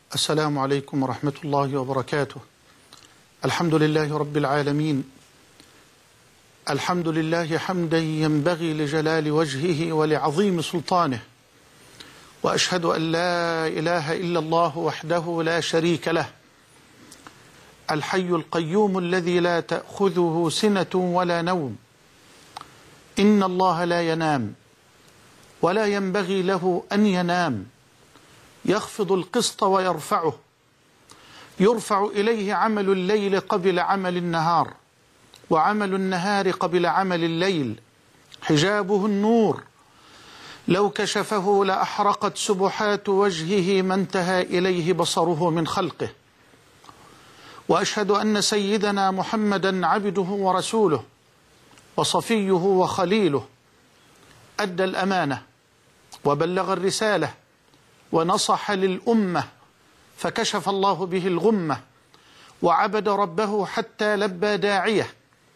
السلام عليكم ورحمة الله وبركاته. الحمد لله رب العالمين، الحمد لله حمدا ينبغي لجلال وجهه ولعظيم سلطانه، وأشهد أن لا إله إلا الله وحده لا شريك له، الحي القيوم الذي لا تأخذه سنة ولا نوم، إن الله لا ينام ولا ينبغي له أن ينام، يخفض القسط ويرفعه، يرفع إليه عمل الليل قبل عمل النهار، وعمل النهار قبل عمل الليل، حجابه النور، لو كشفه لأحرقت سبحات وجهه ما انتهى إليه بصره من خلقه. وأشهد أن سيدنا محمدا عبده ورسوله وصفيه وخليله، أدى الأمانة وبلغ الرسالة ونصح للأمة، فكشف الله به الغمة، وعبد ربه حتى لبى داعيه،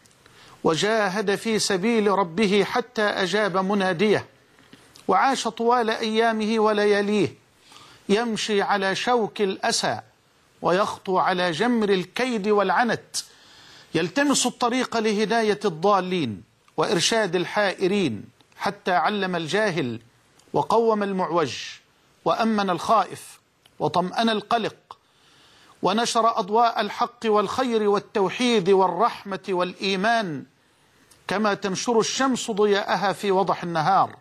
وجاهد في سبيل ربه حتى أجاب مناديه، وعاش طوال أيامه ولياليه يمشي على شوك الأسى ويخطو على جمر الكيد والعنت، يلتمس الطريق لهداية الضالين وإرشاد الحائرين، حتى علم الجاهل وقوم المعوج وأمن الخائف وطمأن القلق، ونشر أضواء الحق والخير والتوحيد والرحمة والإيمان كما تنشر الشمس ضياءها في وضح النهار.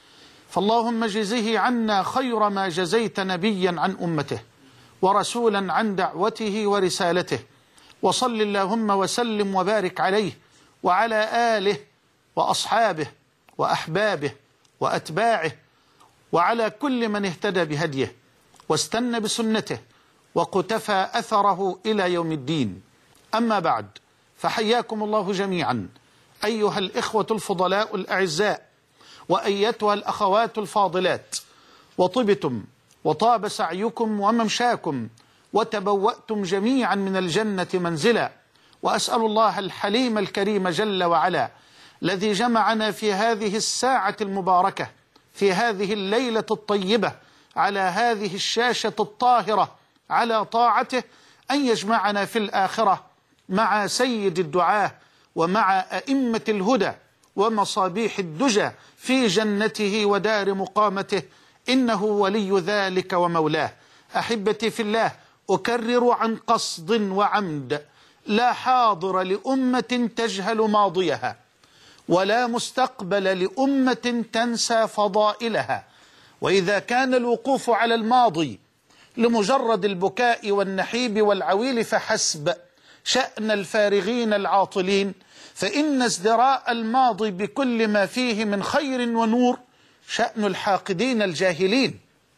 فاللهم جزه عنا خير ما جزيت نبيا عن أمته ورسولا عن دعوته ورسالته، وصل اللهم وسلم وبارك عليه وعلى آله وأصحابه وأحبابه وأتباعه، وعلى كل من اهتدى بهديه واستنى بسنته وقتفى أثره إلى يوم الدين. أما بعد، فحياكم الله جميعا أيها الإخوة الفضلاء الأعزاء، وأيتها الأخوات الفاضلات، وطبتم وطاب سعيكم وممشاكم، وتبوأتم جميعا من الجنة منزلا. وأسأل الله الحليم الكريم جل وعلا الذي جمعنا في هذه الساعة المباركة في هذه الليلة الطيبة على هذه الشاشة الطاهرة على طاعته، أن يجمعنا في الآخرة مع سيد الدعاة ومع أئمة الهدى ومصابيح الدجى في جنته ودار مقامته، إنه ولي ذلك ومولاه. أحبتي في الله، أكرر عن قصد وعمد: لا حاضر لأمة تجهل ماضيها، ولا مستقبل لأمة تنسى فضائلها. وإذا كان الوقوف على الماضي لمجرد البكاء والنحيب والعويل فحسب شأن الفارغين العاطلين، فإن ازدراء الماضي بكل ما فيه من خير ونور شأن الحاقدين الجاهلين.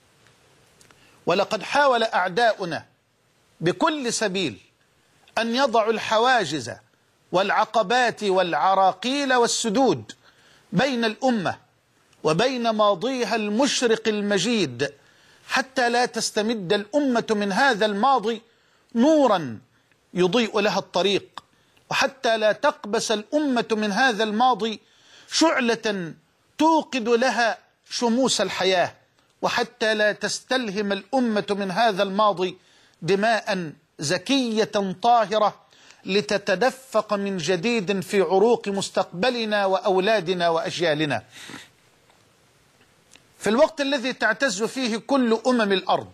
ولقد حاول أعداؤنا بكل سبيل أن يضعوا الحواجز والعقبات والعراقيل والسدود بين الأمة وبين ماضيها المشرق المجيد، حتى لا تستمد الأمة من هذا الماضي نورا يضيء لها الطريق، وحتى لا تقبس الأمة من هذا الماضي شعلة توقد لها شموس الحياة، وحتى لا تستلهم الأمة من هذا الماضي دماء زكية طاهرة لتتدفق من جديد في عروق مستقبلنا وأولادنا وأجيالنا. في الوقت الذي تعتز فيه كل أمم الأرض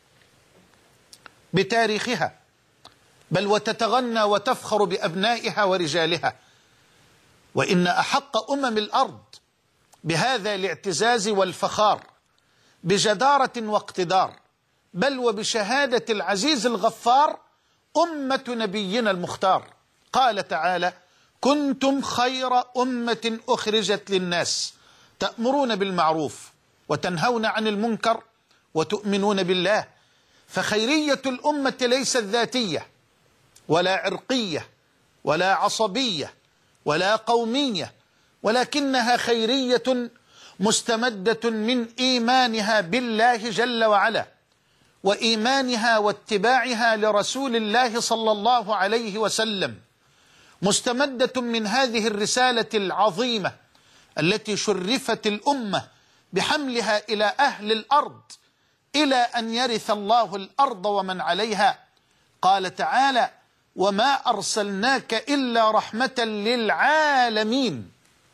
بتاريخها، بل وتتغنى وتفخر بأبنائها ورجالها، وإن أحق أمم الأرض بهذا الاعتزاز والفخار بجدارة واقتدار، بل وبشهادة العزيز الغفار، أمة نبينا المختار. قال تعالى: كنتم خير أمة أخرجت للناس تأمرون بالمعروف وتنهون عن المنكر وتؤمنون بالله. فخيرية الأمة ليست ذاتية ولا عرقية ولا عصبية ولا قومية، ولكنها خيرية مستمدة من إيمانها بالله جل وعلا، وإيمانها واتباعها لرسول الله صلى الله عليه وسلم، مستمدة من هذه الرسالة العظيمة التي شرفت الأمة بحملها إلى أهل الأرض، إلى أن يرث الله الأرض ومن عليها. قال تعالى: وما أرسلناك إلا رحمة للعالمين.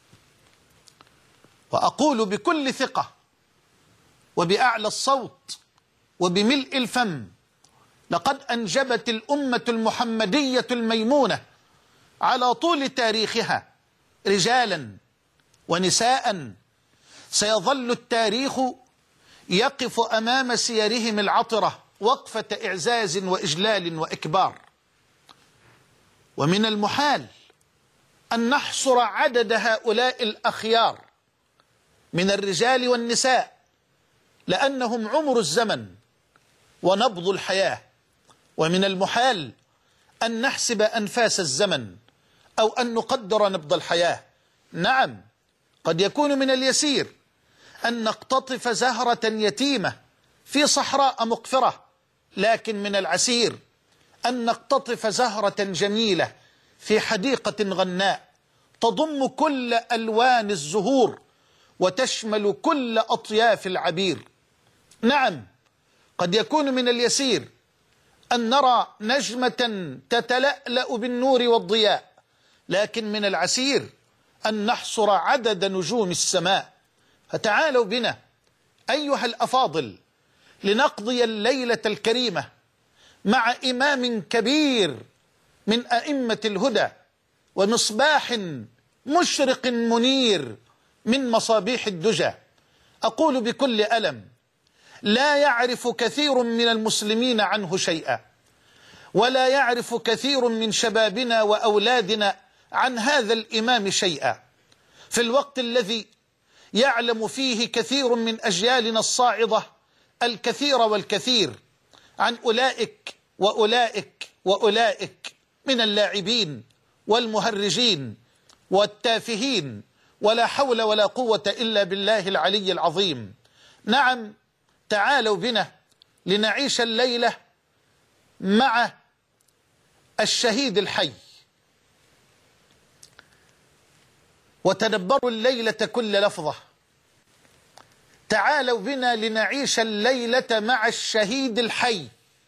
وأقول بكل ثقة وبأعلى الصوت وبملء الفم: لقد أنجبت الأمة المحمدية الميمونة على طول تاريخها رجالا ونساء سيظل التاريخ يقف أمام سيرهم العطرة وقفة إعزاز وإجلال وإكبار. ومن المحال أن نحصر عدد هؤلاء الأخيار من الرجال والنساء، لأنهم عمر الزمن ونبض الحياة، ومن المحال أن نحسب أنفاس الزمن أو أن نقدر نبض الحياة. نعم، قد يكون من اليسير أن نقتطف زهرة يتيمة في صحراء مقفرة، لكن من العسير أن نقتطف زهرة جميلة في حديقة غناء تضم كل ألوان الزهور وتشمل كل أطياف العبير. نعم، قد يكون من اليسير أن نرى نجمة تتلألأ بالنور والضياء، لكن من العسير أن نحصر عدد نجوم السماء. فتعالوا بنا أيها الأفاضل لنقضي الليلة الكريمة مع إمام كبير من أئمة الهدى ومصباح مشرق منير من مصابيح الدجى. أقول بكل ألم: لا يعرف كثير من المسلمين عنه شيئا، ولا يعرف كثير من شبابنا وأولادنا عن هذا الإمام شيئا، في الوقت الذي يعلم فيه كثير من أجيالنا الصاعدة الكثير والكثير عن أولئك وأولئك وأولئك من اللاعبين والمهرجين والتافهين، ولا حول ولا قوة إلا بالله العلي العظيم. نعم، تعالوا بنا لنعيش الليلة مع الشهيد الحي، وتدبروا الليلة كل لفظة. تعالوا بنا لنعيش الليلة مع الشهيد الحي،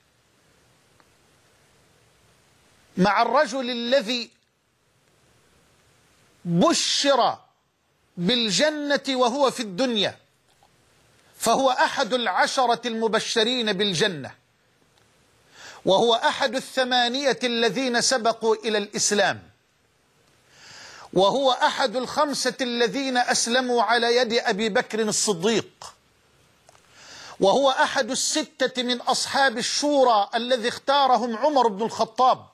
مع الرجل الذي بشر بالجنة وهو في الدنيا، فهو أحد ال10 المبشرين بالجنة، وهو أحد ال8 الذين سبقوا إلى الإسلام، وهو أحد ال5 الذين أسلموا على يد أبي بكر الصديق، وهو أحد ال6 من أصحاب الشورى الذي اختارهم عمر بن الخطاب،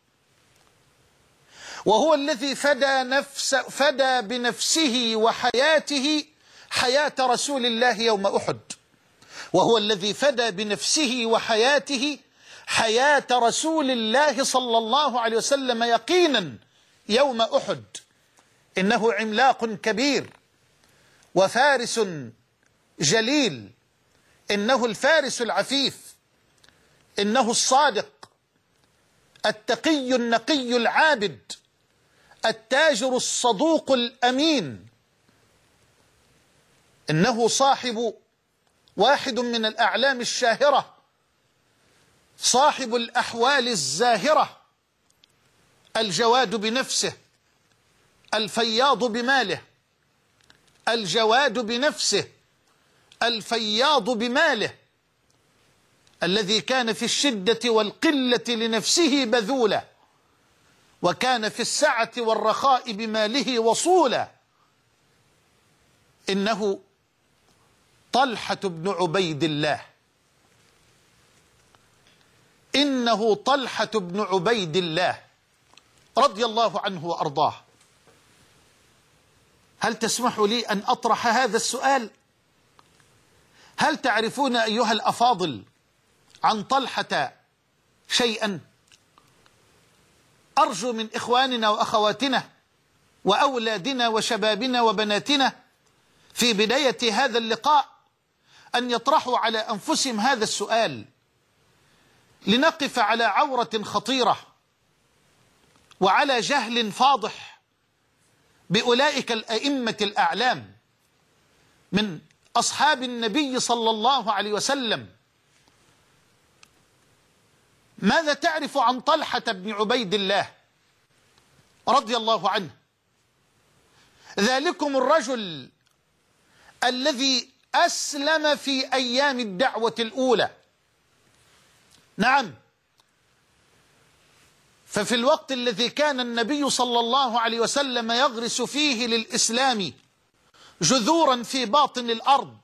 وهو الذي فدى بنفسه وحياته حياة رسول الله يوم أحد، وهو الذي فدى بنفسه وحياته حياة رسول الله صلى الله عليه وسلم يقينا يوم أحد. إنه عملاق كبير وفارس جليل، إنه الفارس العفيف، إنه الصادق التقي النقي العابد التاجر الصدوق الأمين، إنه صاحب واحد من الأعلام الشاهرة، صاحب الأحوال الزاهرة، الجواد بنفسه، الفياض بماله، الجواد بنفسه، الفياض بماله، الذي كان في الشدة والقلة لنفسه بذولا، وكان في السعة والرخاء بماله وصولا. إنه طلحة بن عبيد الله، إنه طلحة بن عبيد الله رضي الله عنه وأرضاه. هل تسمح لي أن أطرح هذا السؤال؟ هل تعرفون أيها الأفاضل عن طلحة شيئا؟ أرجو من إخواننا وأخواتنا وأولادنا وشبابنا وبناتنا في بداية هذا اللقاء أن يطرحوا على أنفسهم هذا السؤال، لنقف على عورة خطيرة وعلى جهل فاضح بأولئك الأئمة الأعلام من أصحاب النبي صلى الله عليه وسلم ماذا تعرف عن طلحة بن عبيد الله رضي الله عنه؟ ذلكم الرجل الذي أسلم في أيام الدعوة الأولى. نعم، ففي الوقت الذي كان النبي صلى الله عليه وسلم يغرس فيه للإسلام جذورا في باطن الأرض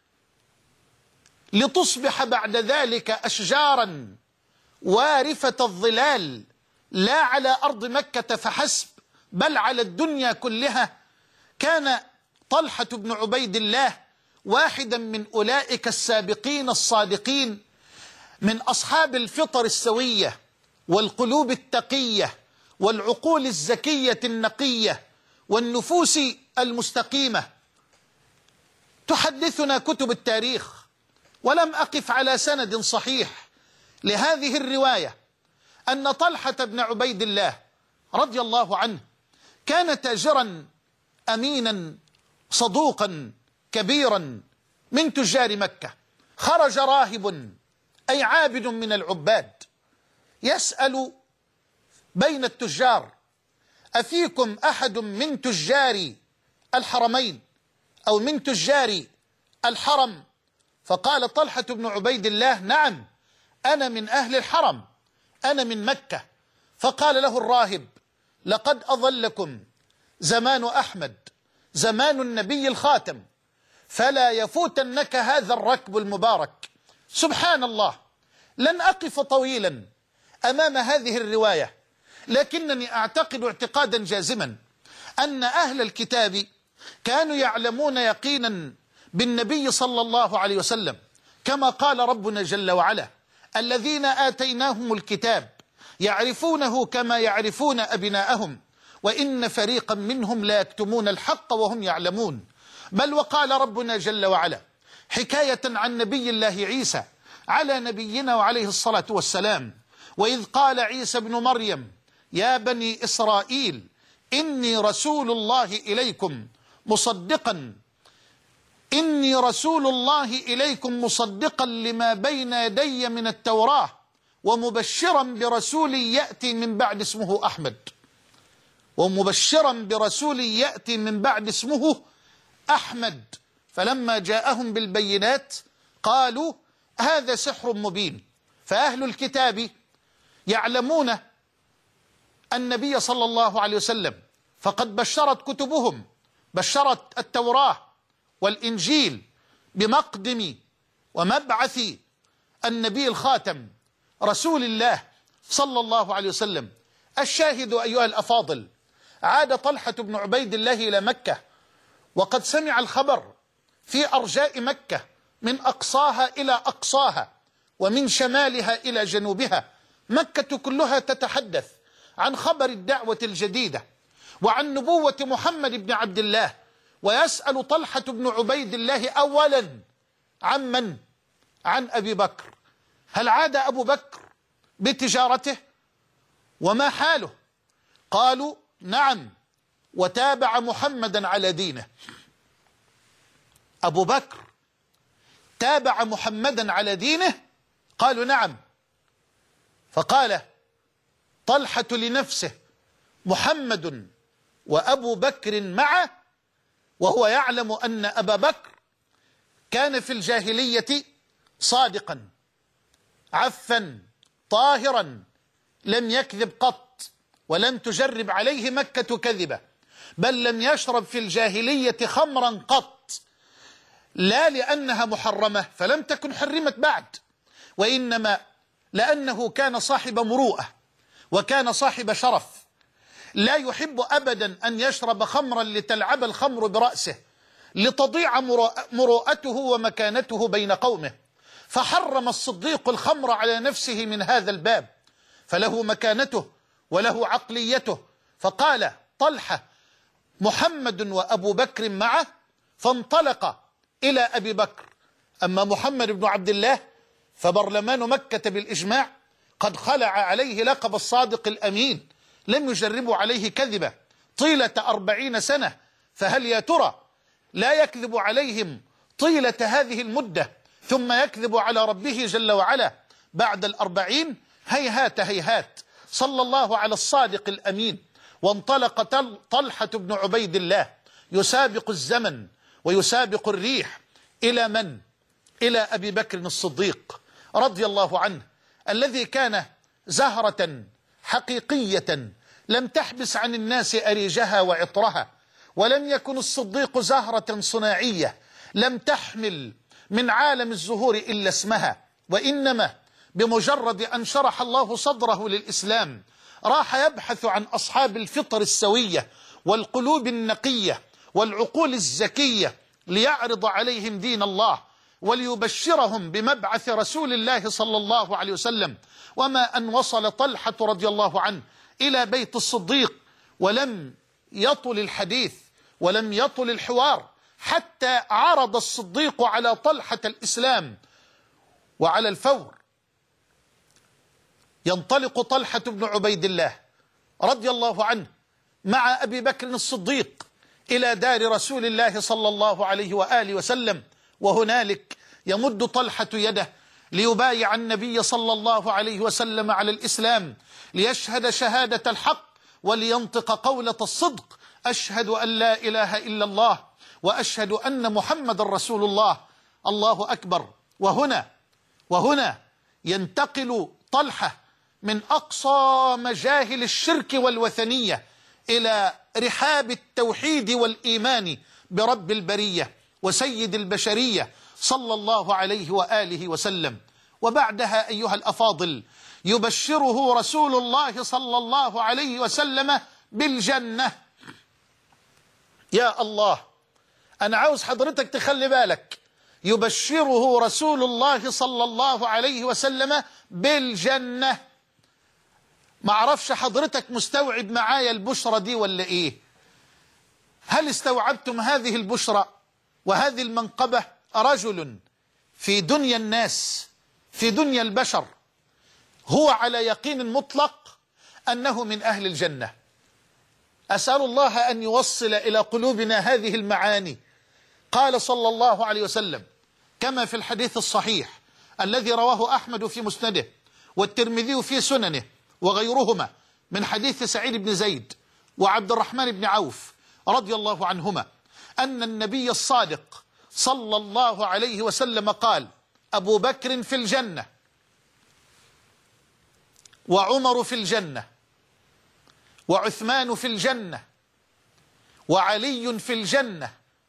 لتصبح بعد ذلك أشجارا وارفة الظلال، لا على أرض مكة فحسب بل على الدنيا كلها، كان طلحة بن عبيد الله واحدا من أولئك السابقين الصادقين، من أصحاب الفطر السوية والقلوب التقية والعقول الزكية النقية والنفوس المستقيمة. تحدثنا كتب التاريخ، ولم أقف على سند صحيح لهذه الرواية، أن طلحة بن عبيد الله رضي الله عنه كان تاجرا أمينا صدوقا كبيرا من تجار مكة. خرج راهب أي عابد من العباد يسأل بين التجار: أفيكم أحد من تجار الحرمين أو من تجار الحرم؟ فقال طلحة بن عبيد الله: نعم، أنا من أهل الحرم، أنا من مكة. فقال له الراهب: لقد أظلكم زمان أحمد، زمان النبي الخاتم، فلا يفوتنك هذا الركب المبارك. سبحان الله، لن أقف طويلا أمام هذه الرواية، لكنني أعتقد اعتقادا جازما أن أهل الكتاب كانوا يعلمون يقينا بالنبي صلى الله عليه وسلم، كما قال ربنا جل وعلا: الذين آتيناهم الكتاب يعرفونه كما يعرفون أبناءهم وإن فريقا منهم لا يكتمون الحق وهم يعلمون. بل وقال ربنا جل وعلا حكاية عن نبي الله عيسى على نبينا وعليه الصلاة والسلام: وإذ قال عيسى ابن مريم يا بني إسرائيل إني رسول الله إليكم مصدقا لما بين يدي من التوراة ومبشرا برسول يأتي من بعد اسمه أحمد. فلما جاءهم بالبينات قالوا هذا سحر مبين. فأهل الكتاب يعلمون النبي صلى الله عليه وسلم، فقد بشرت كتبهم، بشرت التوراة والإنجيل بمقدم ومبعث النبي الخاتم رسول الله صلى الله عليه وسلم. الشاهد أيها الأفاضل، عاد طلحة بن عبيد الله إلى مكة وقد سمع الخبر في أرجاء مكة من أقصاها إلى أقصاها ومن شمالها إلى جنوبها. مكة كلها تتحدث عن خبر الدعوة الجديدة وعن نبوة محمد بن عبد الله. ويسأل طلحة بن عبيد الله أولا عن من؟ عن أبي بكر. هل عاد أبو بكر بتجارته؟ وما حاله؟ قالوا نعم، وتابع محمدا على دينه. أبو بكر تابع محمدا على دينه؟ قالوا نعم. فقال طلحة لنفسه: محمد وأبو بكر معه، وهو يعلم أن أبا بكر كان في الجاهلية صادقا عفا طاهرا، لم يكذب قط، ولم تجرب عليه مكة كذبة، بل لم يشرب في الجاهلية خمرا قط، لا لأنها محرمة فلم تكن حرمت بعد، وإنما لأنه كان صاحب مروءة وكان صاحب شرف، لا يحب أبدا أن يشرب خمرا لتلعب الخمر برأسه، لتضيع مروءته ومكانته بين قومه. فحرم الصديق الخمر على نفسه من هذا الباب، فله مكانته وله عقليته. فقال طلحة: محمد وأبو بكر معه، فانطلق إلى أبي بكر. أما محمد بن عبد الله فبرلمان مكة بالإجماع قد خلع عليه لقب الصادق الأمين، لم يجربوا عليه كذبة طيلة 40 سنة، فهل يا ترى لا يكذب عليهم طيلة هذه المدة ثم يكذب على ربه جل وعلا بعد 40؟ هيهات هيهات، صلى الله على الصادق الأمين. وانطلق طلحة بن عبيد الله يسابق الزمن ويسابق الريح إلى من؟ إلى أبي بكر الصديق رضي الله عنه، الذي كان زهرة حقيقية لم تحبس عن الناس أريجها وعطرها، ولم يكن الصديق زهرة صناعية لم تحمل من عالم الزهور إلا اسمها، وإنما بمجرد أن شرح الله صدره للإسلام راح يبحث عن أصحاب الفطر السوية والقلوب النقية والعقول الزكية ليعرض عليهم دين الله وليبشرهم بمبعث رسول الله صلى الله عليه وسلم. وما أن وصل طلحة رضي الله عنه إلى بيت الصديق ولم يطل الحديث ولم يطل الحوار حتى عرض الصديق على طلحة الإسلام، وعلى الفور ينطلق طلحة بن عبيد الله رضي الله عنه مع أبي بكر الصديق إلى دار رسول الله صلى الله عليه وآله وسلم، وهنالك يمد طلحة يده ليبايع النبي صلى الله عليه وسلم على الإسلام، ليشهد شهادة الحق ولينطق قولة الصدق: أشهد أن لا إله إلا الله وأشهد أن محمد رسول الله. الله أكبر. وهنا ينتقل طلحة من أقصى مجاهل الشرك والوثنية إلى رحاب التوحيد والإيمان برب البرية وسيد البشرية صلى الله عليه وآله وسلم. وبعدها أيها الأفاضل يبشره رسول الله صلى الله عليه وسلم بالجنة. يا الله، أنا عاوز حضرتك تخلي بالك، يبشره رسول الله صلى الله عليه وسلم بالجنة. ما اعرفش حضرتك مستوعب معايا البشرة دي ولا إيه؟ هل استوعبتم هذه البشرة وهذه المنقبة؟ رجل في دنيا الناس، في دنيا البشر، هو على يقين مطلق أنه من أهل الجنة. أسأل الله أن يوصل إلى قلوبنا هذه المعاني. قال صلى الله عليه وسلم كما في الحديث الصحيح الذي رواه أحمد في مسنده والترمذي في سننه وغيرهما من حديث سعيد بن زيد وعبد الرحمن بن عوف رضي الله عنهما أن النبي الصادق صلى الله عليه وسلم قال: أبو بكر في الجنة، وعمر في الجنة، وعثمان في الجنة، وعلي في الجنة،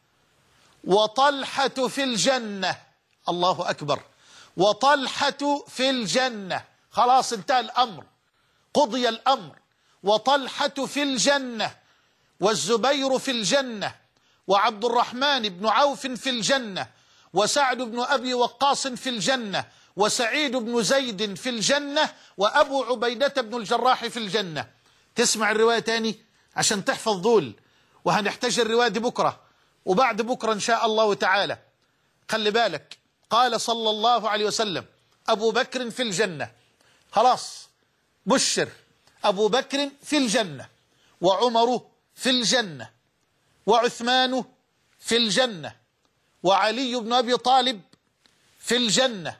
وطلحة في الجنة. الله أكبر. وطلحة في الجنة. خلاص انتهى الأمر، قضي الأمر. وطلحة في الجنة، والزبير في الجنة، وعبد الرحمن بن عوف في الجنة، وسعد بن أبي وقاص في الجنة، وسعيد بن زيد في الجنة، وأبو عبيدة بن الجراح في الجنة. تسمع الرواية تاني عشان تحفظ دول، وهنحتاج الرواية دي بكرة وبعد بكرة إن شاء الله تعالى. خلي بالك، قال صلى الله عليه وسلم: أبو بكر في الجنة. خلاص بشر، أبو بكر في الجنة، وعمر في الجنة، وعثمان في الجنة، وعلي بن أبي طالب في الجنة،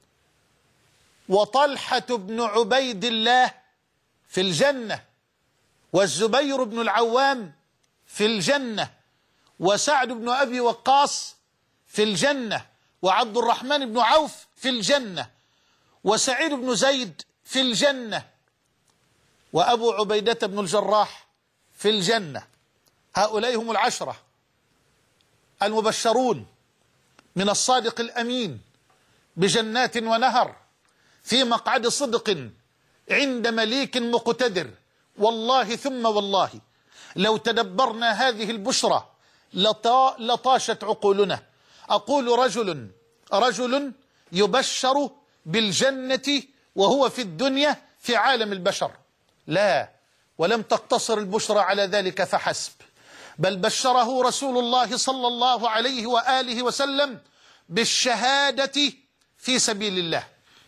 وطلحة بن عبيد الله في الجنة، والزبير بن العوام في الجنة، وسعد بن أبي وقاص في الجنة، وعبد الرحمن بن عوف في الجنة، وسعيد بن زيد في الجنة، وأبو عبيدة بن الجراح في الجنة. هؤلاء هم العشرة المبشرون من الصادق الأمين بجنات ونهر في مقعد صدق عند مليك مقتدر. والله ثم والله لو تدبرنا هذه البشرى لطاشت عقولنا. أقول رجل يبشر بالجنة وهو في الدنيا في عالم البشر. لا، ولم تقتصر البشرى على ذلك فحسب، بل بشره رسول الله صلى الله عليه وآله وسلم بالشهادة في سبيل الله.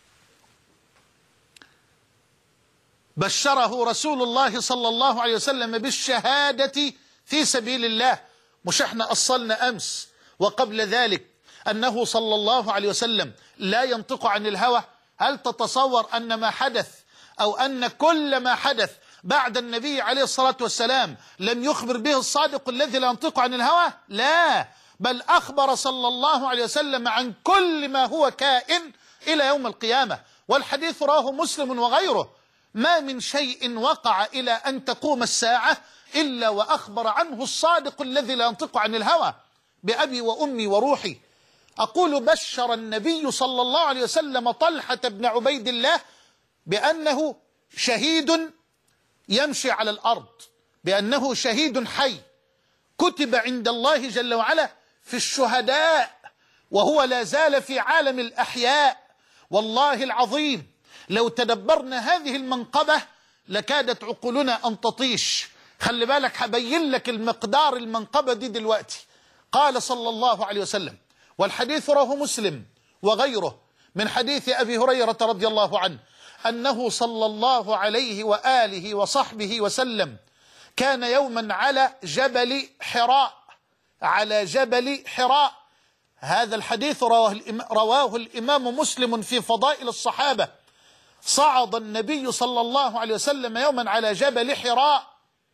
بشره رسول الله صلى الله عليه وسلم بالشهادة في سبيل الله. مش احنا أصلنا أمس وقبل ذلك أنه صلى الله عليه وسلم لا ينطق عن الهوى؟ هل تتصور أن ما حدث أو أن كل ما حدث بعد النبي عليه الصلاة والسلام لم يخبر به الصادق الذي لا ينطق عن الهوى؟ لا، بل أخبر صلى الله عليه وسلم عن كل ما هو كائن إلى يوم القيامة. والحديث رواه مسلم وغيره: ما من شيء وقع إلى أن تقوم الساعة إلا وأخبر عنه الصادق الذي لا ينطق عن الهوى. بأبي وأمي وروحي أقول: بشر النبي صلى الله عليه وسلم طلحة بن عبيد الله بأنه شهيد يمشي على الأرض، بأنه شهيد حي كتب عند الله جل وعلا في الشهداء، وهو لا زال في عالم الأحياء. والله العظيم لو تدبرنا هذه المنقبة لكادت عقولنا أن تطيش. خلي بالك، هبين لك المقدار المنقبة دي دلوقتي. قال صلى الله عليه وسلم، والحديث رواه مسلم وغيره من حديث أبي هريرة رضي الله عنه، أنه صلى الله عليه وآله وصحبه وسلم كان يوما على جبل حراء، على جبل حراء. هذا الحديث رواه الإمام مسلم في فضائل الصحابة. صعد النبي صلى الله عليه وسلم يوما على جبل حراء،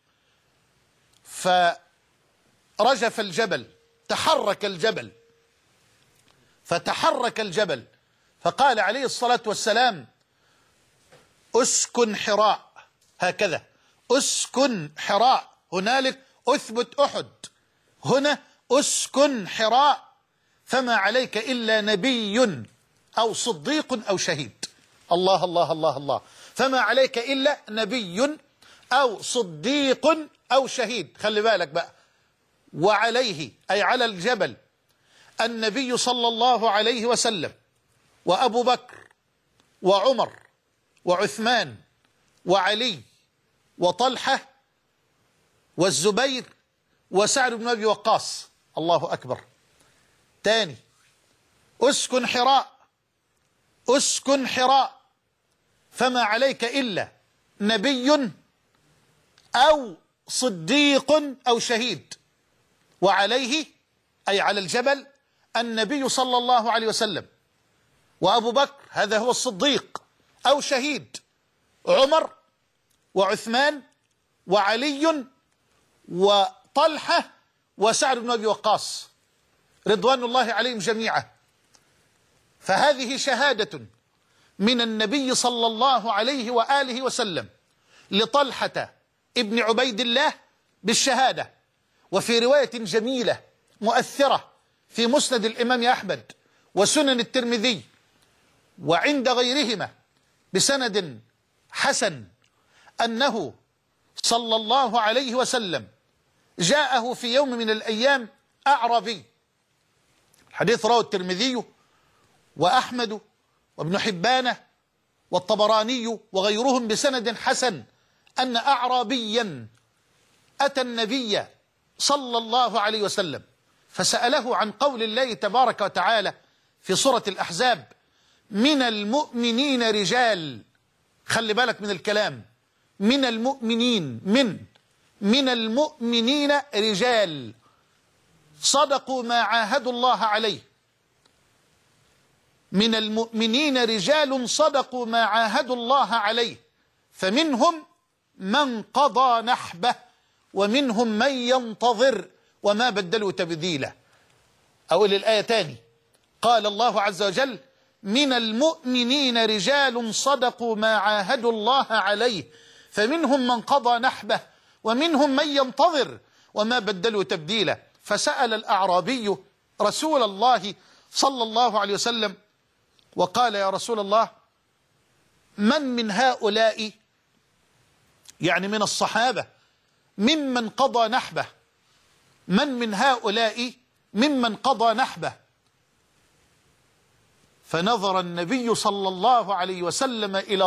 فرجف الجبل، تحرك الجبل، فتحرك الجبل، فقال عليه الصلاة والسلام: أسكن حراء، هكذا أسكن حراء، هنالك أثبت أحد، هنا أسكن حراء، فما عليك إلا نبي أو صديق أو شهيد. الله الله الله الله، فما عليك إلا نبي أو صديق أو شهيد. خلي بالك بقى، وعليه أي على الجبل النبي صلى الله عليه وسلم وأبو بكر وعمر وعثمان وعلي وطلحة والزبير وسعد بن أبي وقاص. الله أكبر. تاني: أسكن حراء، أسكن حراء، فما عليك إلا نبي أو صديق أو شهيد. وعليه أي على الجبل النبي صلى الله عليه وسلم وأبو بكر، هذا هو الصديق أو شهيد، عمر وعثمان وعلي وطلحة وسعد بن أبي وقاص رضوان الله عليهم جميعا. فهذه شهادة من النبي صلى الله عليه وآله وسلم لطلحة ابن عبيد الله بالشهادة. وفي رواية جميلة مؤثرة في مسند الإمام أحمد وسنن الترمذي وعند غيرهما بسند حسن، أنه صلى الله عليه وسلم جاءه في يوم من الأيام أعرابي. الحديث رواه الترمذي وأحمد وابن حبان والطبراني وغيرهم بسند حسن، أن أعرابيا أتى النبي صلى الله عليه وسلم فسأله عن قول الله تبارك وتعالى في سورة الأحزاب: من المؤمنين رجال. خلي بالك من الكلام، من المؤمنين، من المؤمنين رجال صدقوا ما عاهدوا الله عليه. من المؤمنين رجال صدقوا ما عاهدوا الله عليه، فمنهم من قضى نحبه ومنهم من ينتظر وما بدلوا تبديلا. أقول الآية تاني: قال الله عز وجل: من المؤمنين رجال صدقوا ما عاهدوا الله عليه، فمنهم من قضى نحبه ومنهم من ينتظر وما بدلوا تبديلا. فسأل الأعرابي رسول الله صلى الله عليه وسلم وقال: يا رسول الله، من هؤلاء، يعني من الصحابة، ممن قضى نحبه، من هؤلاء ممن قضى نحبه؟ فنظر النبي صلى الله عليه وسلم إلى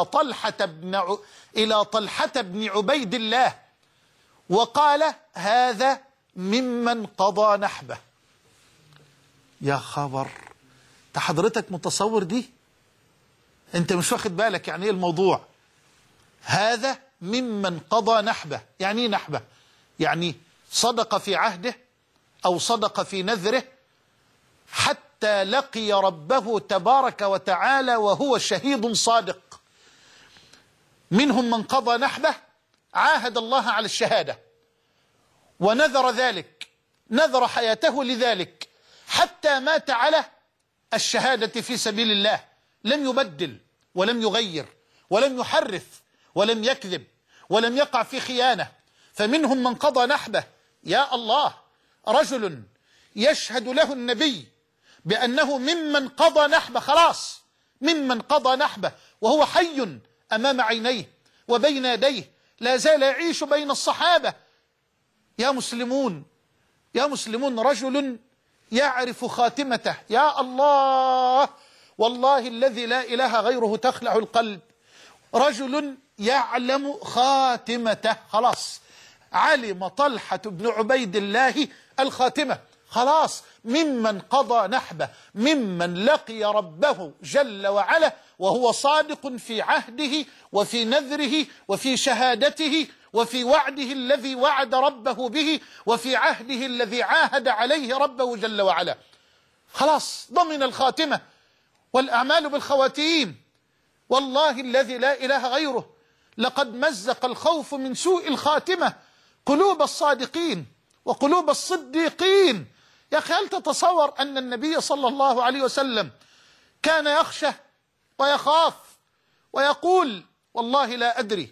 طلحة بن عبيد الله وقال: هذا ممن قضى نحبه. يا خبر، حضرتك متصور دي؟ انت مش واخد بالك يعني ايه الموضوع. هذا ممن قضى نحبه، يعني ايه نحبه؟ يعني صدق في عهده أو صدق في نذره حتى لقي ربه تبارك وتعالى وهو شهيد صادق. منهم من قضى نحبه، عاهد الله على الشهادة ونذر ذلك، نذر حياته لذلك حتى مات على الشهادة في سبيل الله، لم يبدل ولم يغير ولم يحرف ولم يكذب ولم يقع في خيانة. فمنهم من قضى نحبه. يا الله، رجل يشهد له النبي بأنه ممن قضى نحبه، خلاص ممن قضى نحبه، وهو حي أمام عينيه وبين يديه، لا زال يعيش بين الصحابة. يا مسلمون، يا مسلمون، رجل يعرف خاتمته. يا الله، والله الذي لا إله غيره تخلع القلب. رجل يعلم خاتمته، خلاص علم طلحة بن عبيد الله الخاتمة، خلاص ممن قضى نحبه، ممن لقي ربه جل وعلا وهو صادق في عهده وفي نذره وفي شهادته وفي وعده الذي وعد ربه به وفي عهده الذي عاهد عليه ربه جل وعلا. خلاص ضمن الخاتمة، والأعمال بالخواتيم. والله الذي لا إله غيره لقد مزق الخوف من سوء الخاتمة قلوب الصادقين وقلوب الصديقين. يا أخي، هل تتصور أن النبي صلى الله عليه وسلم كان يخشى ويخاف ويقول والله لا أدري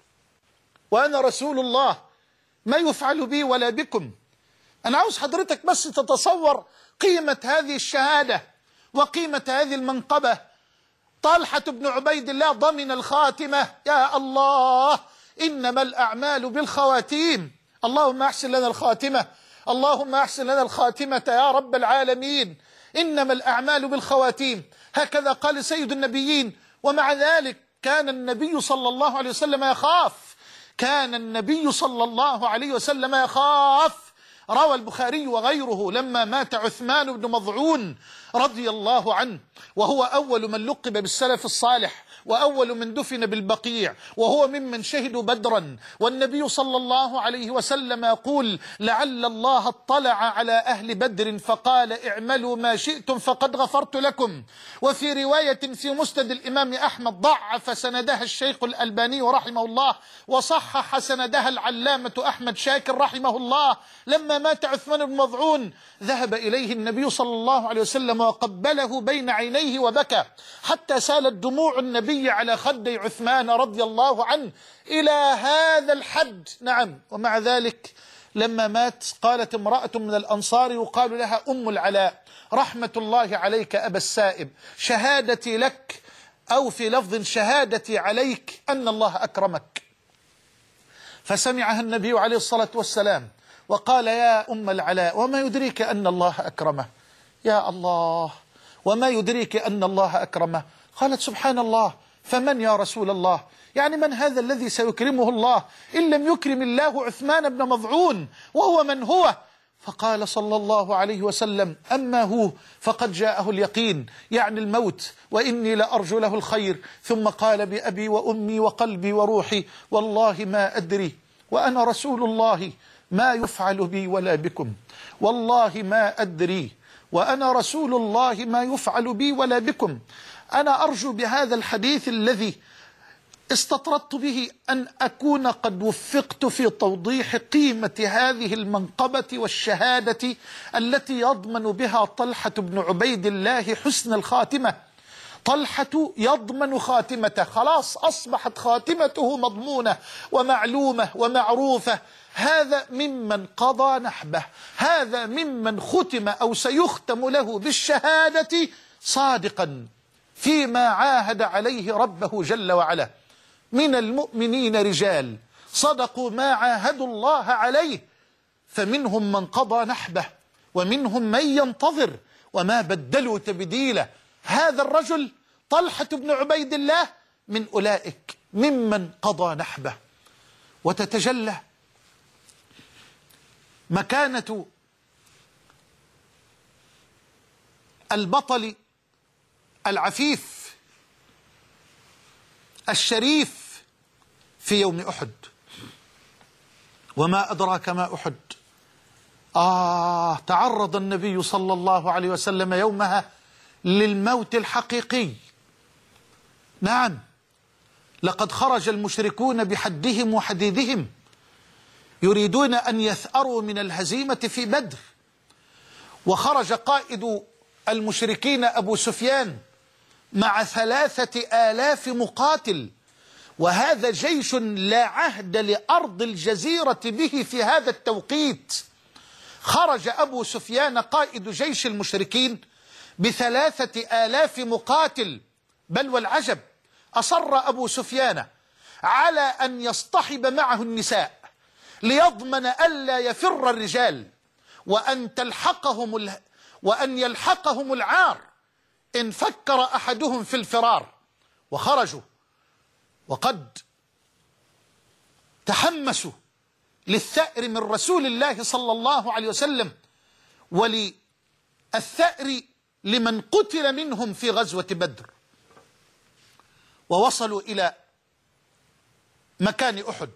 وأنا رسول الله ما يفعل بي ولا بكم؟ أنا عاوز حضرتك بس تتصور قيمة هذه الشهادة وقيمة هذه المنقبة. طلحة بن عبيد الله ضمن الخاتمة. يا الله، إنما الأعمال بالخواتيم. اللهم أحسن لنا الخاتمة، اللهم أحسن لنا الخاتمة يا رب العالمين. إنما الأعمال بالخواتيم، هكذا قال سيد النبيين. ومع ذلك كان النبي صلى الله عليه وسلم يخاف، كان النبي صلى الله عليه وسلم يخاف. روى البخاري وغيره لما مات عثمان بن مظعون رضي الله عنه، وهو أول من لقب بالسلف الصالح وأول من دفن بالبقيع، وهو ممن شهدوا بدرا، والنبي صلى الله عليه وسلم يقول لعل الله اطلع على أهل بدر فقال اعملوا ما شئتم فقد غفرت لكم. وفي رواية في مسند الإمام أحمد ضعف سندها الشيخ الألباني رحمه الله، وصحح سندها العلامة أحمد شاكر رحمه الله، لما مات عثمان بن مظعون ذهب إليه النبي صلى الله عليه وسلم وقبله بين عينيه وبكى حتى سالت دموع النبي على خدي عثمان رضي الله عنه إلى هذا الحد. نعم، ومع ذلك لما مات قالت امرأة من الأنصار يقال لها أم العلاء رحمة الله عليك أبا السائب، شهادتي لك، أو في لفظ شهادتي عليك أن الله أكرمك. فسمعها النبي عليه الصلاة والسلام وقال يا أم العلاء وما يدريك أن الله أكرمه؟ يا الله، وما يدريك أن الله أكرمه؟ قالت سبحان الله، فمن يا رسول الله؟ يعني من هذا الذي سيكرمه الله إن لم يكرم الله عثمان بن مظعون، وهو من هو؟ فقال صلى الله عليه وسلم أما هو فقد جاءه اليقين، يعني الموت، وإني لأرجو له الخير. ثم قال بأبي وأمي وقلبي وروحي والله ما أدري وأنا رسول الله ما يفعل بي ولا بكم، والله ما أدري وأنا رسول الله ما يفعل بي ولا بكم. أنا أرجو بهذا الحديث الذي استطردت به أن أكون قد وفقت في توضيح قيمة هذه المنقبة والشهادة التي يضمن بها طلحة بن عبيد الله حسن الخاتمة. طلحة يضمن خاتمته، خلاص أصبحت خاتمته مضمونة ومعلومة ومعروفة. هذا ممن قضى نحبه، هذا ممن ختم أو سيختم له بالشهادة صادقا فيما عاهد عليه ربه جل وعلا. من المؤمنين رجال صدقوا ما عاهدوا الله عليه، فمنهم من قضى نحبه ومنهم من ينتظر وما بدلوا تبديلا. هذا الرجل طلحة بن عبيد الله من أولئك ممن قضى نحبه. وتتجلى مكانة البطل العفيف الشريف في يوم أحد. وما أدراك ما أحد؟ تعرض النبي صلى الله عليه وسلم يومها للموت الحقيقي. نعم، لقد خرج المشركون بحدهم وحديدهم يريدون أن يثأروا من الهزيمة في بدر، وخرج قائد المشركين أبو سفيان مع 3000 مقاتل، وهذا جيش لا عهد لأرض الجزيرة به في هذا التوقيت. خرج أبو سفيان قائد جيش المشركين ب3000 مقاتل، بل والعجب أصر أبو سفيان على أن يصطحب معه النساء ليضمن ألا يفر الرجال وأن يلحقهم العار إن فكر أحدهم في الفرار. وخرجوا وقد تحمسوا للثأر من رسول الله صلى الله عليه وسلم وللثأر لمن قتل منهم في غزوة بدر، ووصلوا إلى مكان أحد.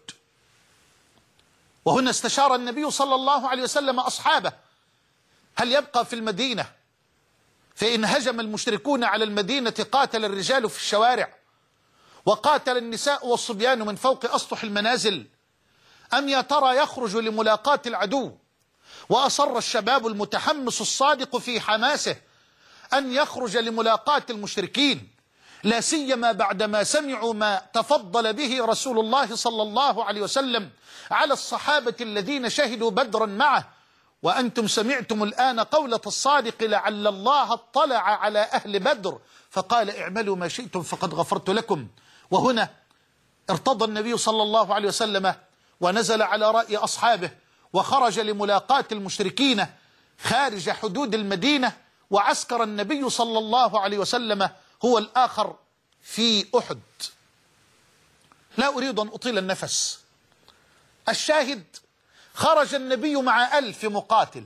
وهنا استشار النبي صلى الله عليه وسلم أصحابه هل يبقى في المدينة فإن هجم المشركون على المدينة قاتل الرجال في الشوارع وقاتل النساء والصبيان من فوق أسطح المنازل، أم يا ترى يخرج لملاقاة العدو؟ وأصر الشباب المتحمس الصادق في حماسه أن يخرج لملاقاة المشركين، لا سيما بعدما سمعوا ما تفضل به رسول الله صلى الله عليه وسلم على الصحابة الذين شهدوا بدرا معه. وأنتم سمعتم الآن قولة الصادق لعل الله اطلع على أهل بدر فقال اعملوا ما شئتم فقد غفرت لكم. وهنا ارتضى النبي صلى الله عليه وسلم ونزل على رأي أصحابه وخرج لملاقاة المشركين خارج حدود المدينة، وعسكر النبي صلى الله عليه وسلم هو الآخر في أحد. لا أريد أن أطيل النفس، الشاهد خرج النبي مع 1000 مقاتل،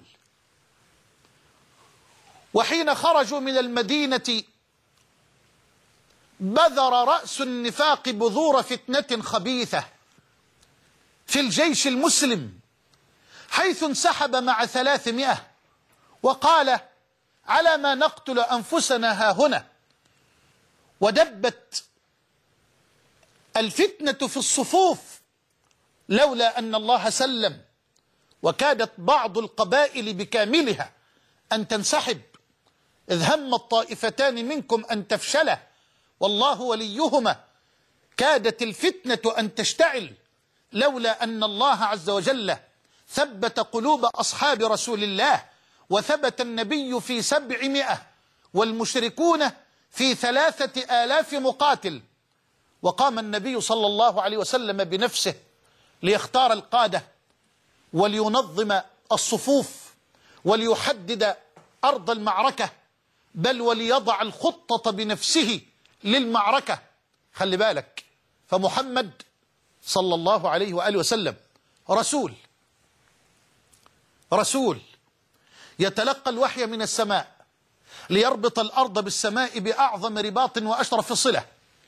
وحين خرجوا من المدينة بذر رأس النفاق بذور فتنة خبيثة في الجيش المسلم، حيث انسحب مع 300 وقال على ما نقتل أنفسنا هاهنا. ودبت الفتنة في الصفوف لولا أن الله سلم، وكادت بعض القبائل بكاملها أن تنسحب، إذ هم الطائفتان منكم أن تفشلا والله وليهما. كادت الفتنة أن تشتعل لولا أن الله عز وجل ثبت قلوب أصحاب رسول الله، وثبت النبي في 700 والمشركون في 3000 مقاتل. وقام النبي صلى الله عليه وسلم بنفسه ليختار القادة ولينظم الصفوف وليحدد أرض المعركة، بل وليضع الخطة بنفسه للمعركة. خلي بالك، فمحمد صلى الله عليه وآله وسلم رسول يتلقى الوحي من السماء ليربط الأرض بالسماء بأعظم رباط وأشرف صلة.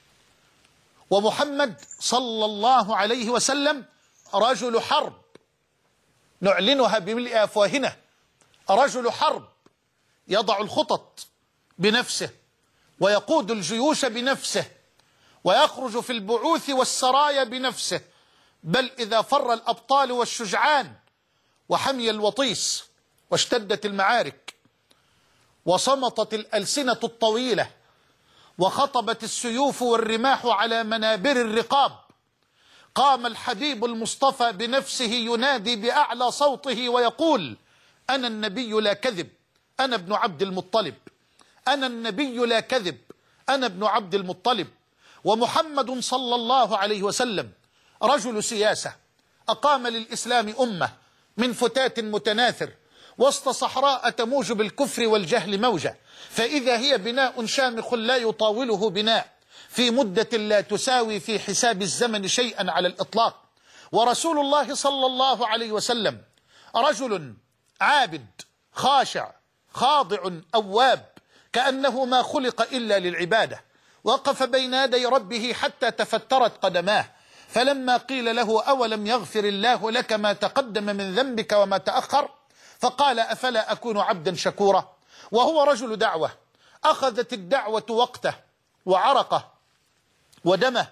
ومحمد صلى الله عليه وسلم رجل حرب نعلنها بملء أفواهنا، رجل حرب يضع الخطط بنفسه ويقود الجيوش بنفسه ويخرج في البعوث والسرايا بنفسه، بل إذا فر الأبطال والشجعان وحمي الوطيس واشتدت المعارك وصمتت الألسنة الطويلة وخطبت السيوف والرماح على منابر الرقاب، قام الحبيب المصطفى بنفسه ينادي بأعلى صوته ويقول أنا النبي لا كذب، أنا ابن عبد المطلب، أنا النبي لا كذب، أنا ابن عبد المطلب. ومحمد صلى الله عليه وسلم رجل سياسة، أقام للإسلام أمة من فتات متناثر وسط صحراء تموج بالكفر والجهل موجة، فإذا هي بناء شامخ لا يطاوله بناء في مدة لا تساوي في حساب الزمن شيئا على الإطلاق. ورسول الله صلى الله عليه وسلم رجل عابد خاشع خاضع أواب، كأنه ما خلق إلا للعبادة، وقف بين يدي ربه حتى تفترت قدماه، فلما قيل له أولم يغفر الله لك ما تقدم من ذنبك وما تأخر، فقال أفلا أكون عبدا شكورا. وهو رجل دعوة، أخذت الدعوة وقته وعرقه ودمه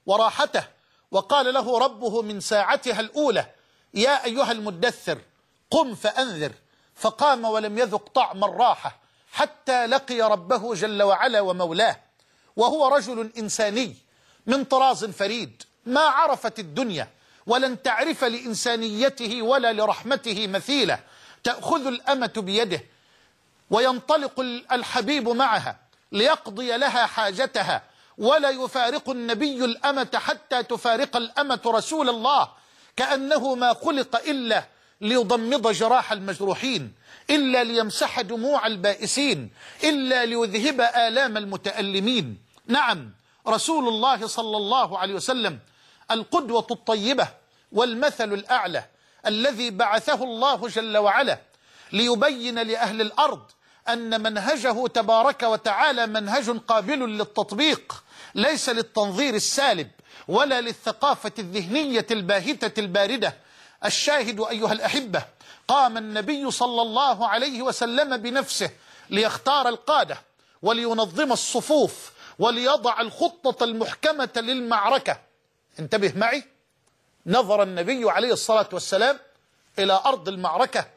وراحته، وقال له ربه من ساعتها الأولى: يا أيها المدثر قم فأنذر. فقام ولم يذق طعم الراحة حتى لقي ربه جل وعلا ومولاه، وهو رجل إنساني من طراز فريد، ما عرفت الدنيا ولن تعرف لإنسانيته ولا لرحمته مثيلة. تأخذ الأمة بيده وينطلق الحبيب معها ليقضي لها حاجتها، ولا يفارق النبي الأمة حتى تفارق الأمة رسول الله، كأنه ما خلق إلا ليضمد جراح المجروحين، إلا ليمسح دموع البائسين، إلا ليذهب آلام المتألمين. نعم، رسول الله صلى الله عليه وسلم القدوة الطيبة والمثل الأعلى الذي بعثه الله جل وعلا ليبين لأهل الأرض أن منهجه تبارك وتعالى منهج قابل للتطبيق، ليس للتنظير السالب ولا للثقافة الذهنية الباهتة الباردة. الشاهد أيها الأحبة، قام النبي صلى الله عليه وسلم بنفسه ليختار القادة ولينظم الصفوف وليضع الخطة المحكمة للمعركة. انتبه معي، نظر النبي عليه الصلاة والسلام إلى أرض المعركة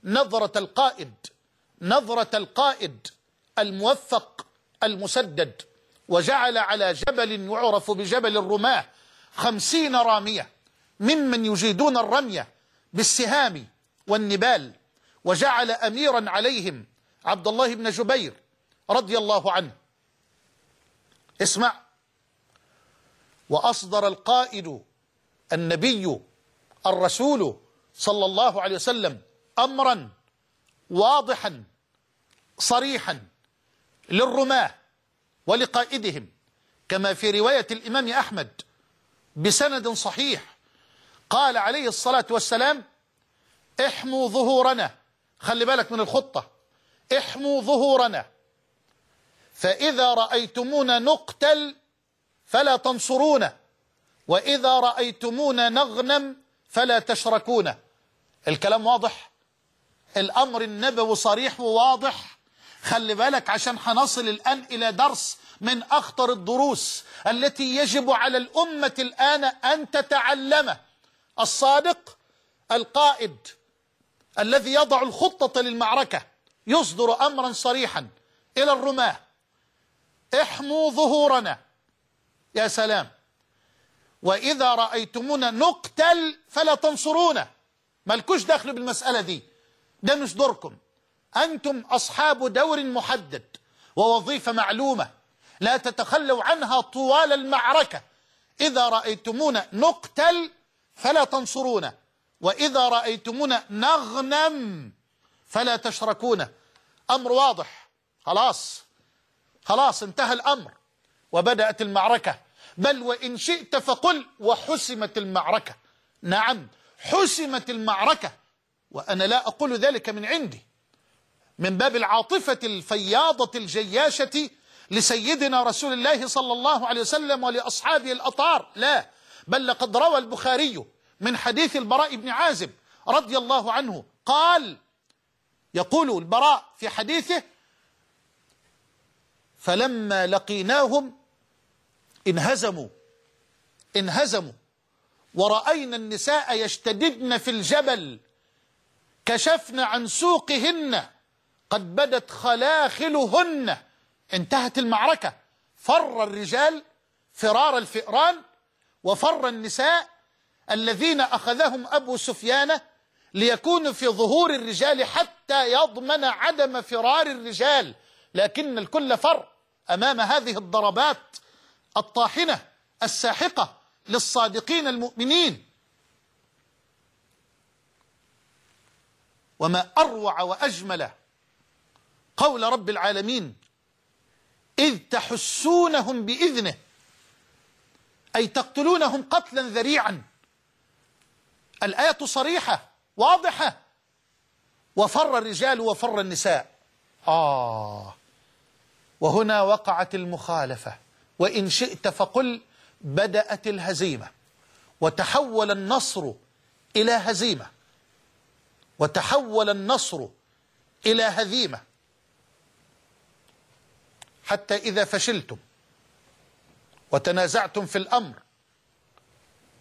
نظرة القائد الموفق المسدد، وجعل على جبل يعرف بجبل الرماة 50 رامية ممن يجيدون الرمية بالسهام والنبال، وجعل أميرا عليهم عبد الله بن جبير رضي الله عنه. اسمع: وأصدر القائد النبي الرسول صلى الله عليه وسلم أمرا واضحا صريحا للرماة ولقائدهم، كما في رواية الإمام أحمد بسند صحيح، قال عليه الصلاة والسلام: احموا ظهورنا، خلي بالك من الخطة، احموا ظهورنا، فإذا رأيتمونا نقتل فلا تنصرونا، وإذا رأيتمونا نغنم فلا تشركونا. الكلام واضح، الأمر النبوي صريح وواضح. خلي بالك عشان هنصل الآن إلى درس من أخطر الدروس التي يجب على الأمة الآن أن تتعلمه. الصادق القائد الذي يضع الخطة للمعركة يصدر أمرا صريحا إلى الرماة: احموا ظهورنا، يا سلام، وإذا رأيتمونا نقتل فلا تنصرونا. مالكوش دخل بالمسألة دي، ده مش دوركم، أنتم أصحاب دور محدد ووظيفة معلومة لا تتخلوا عنها طوال المعركة. إذا رأيتمونا نقتل فلا تنصرونا، وإذا رأيتمونا نغنم فلا تشركونا. أمر واضح، خلاص انتهى الأمر وبدأت المعركة. بل وإن شئت فقل وحسمت المعركة. نعم، حسمت المعركة، وأنا لا أقول ذلك من عندي من باب العاطفة الفياضة الجياشة لسيدنا رسول الله صلى الله عليه وسلم ولأصحابه الأطهار، لا، بل لقد روى البخاري من حديث البراء بن عازب رضي الله عنه قال، يقول البراء في حديثه: فلما لقيناهم انهزموا ورأينا النساء يشتددن في الجبل كشفن عن سوقهن قد بدت خلاخلهن. انتهت المعركة، فر الرجال فرار الفئران، وفر النساء الذين أخذهم أبو سفيان ليكونوا في ظهور الرجال حتى يضمن عدم فرار الرجال، لكن الكل فر أمام هذه الضربات الطاحنة الساحقة للصادقين المؤمنين. وما أروع وأجمل قول رب العالمين: إذ تحسونهم بإذنه، أي تقتلونهم قتلا ذريعا. الآية صريحة واضحة: وفر الرجال وفر النساء. وهنا وقعت المخالفة، وإن شئت فقل بدأت الهزيمة، وتحول النصر إلى هزيمة، وتحول النصر إلى هزيمة، حتى إذا فشلتم وتنازعتم في الأمر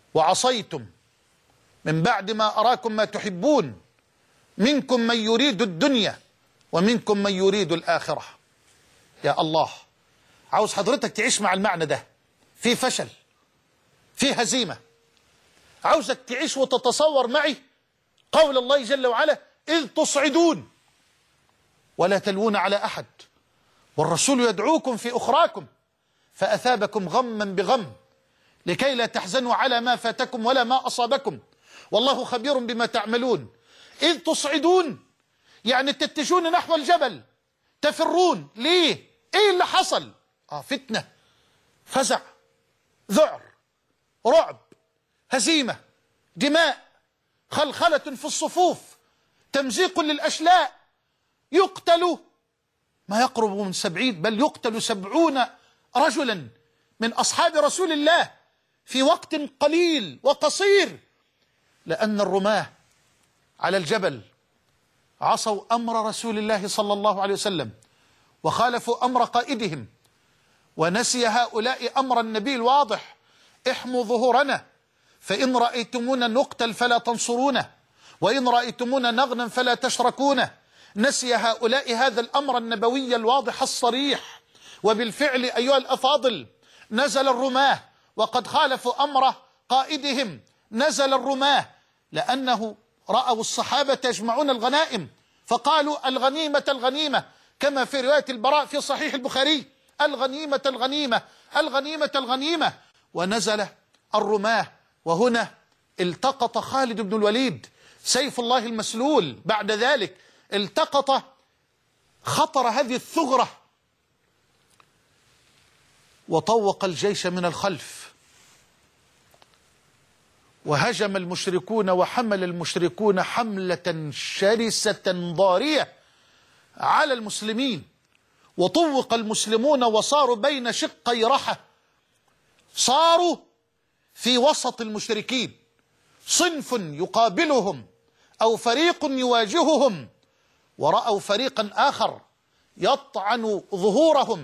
وعصيتم من بعد ما أراكم ما تحبون منكم من يريد الدنيا ومنكم من يريد الآخرة. يا الله، عاوز حضرتك تعيش مع المعنى ده، في فشل، في هزيمة. عاوزك تعيش وتتصور معي قول الله جل وعلا: إذ تصعدون ولا تلوون على أحد والرسول يدعوكم في أخراكم فأثابكم غما بغم لكي لا تحزنوا على ما فاتكم ولا ما أصابكم والله خبير بما تعملون. إذ تصعدون يعني تتجهون نحو الجبل، تفرون. ليه؟ إيه اللي حصل؟ فتنة، فزع، ذعر، رعب، هزيمة، دماء، خلخلة في الصفوف، تمزيق للأشلاء، يقتل ما يقرب من 70، بل يقتل 70 رجلا من أصحاب رسول الله في وقت قليل وقصير، لأن الرماة على الجبل عصوا أمر رسول الله صلى الله عليه وسلم وخالفوا أمر قائدهم، ونسي هؤلاء أمر النبي الواضح: احموا ظهورنا فإن رأيتمونا نقتل فلا تنصرونا وإن رأيتمونا نغنم فلا تشركونا. نسي هؤلاء هذا الأمر النبوي الواضح الصريح، وبالفعل أيها الأفاضل نزل الرماة وقد خالفوا أمر قائدهم. نزل الرماة لأنه رأوا الصحابة يجمعون الغنائم فقالوا: الغنيمة الغنيمة، كما في رواية البراء في صحيح البخاري: الغنيمة الغنيمة، الغنيمة الغنيمة. ونزل الرماة، وهنا التقط خالد بن الوليد سيف الله المسلول. بعد ذلك التقط خطر هذه الثغرة وطوق الجيش من الخلف، وهجم المشركون وحمل المشركون حملة شرسة ضارية على المسلمين، وطوق المسلمون وصاروا بين شقي رحى، صاروا في وسط المشركين، صنف يقابلهم أو فريق يواجههم، ورأوا فريقا آخر يطعن ظهورهم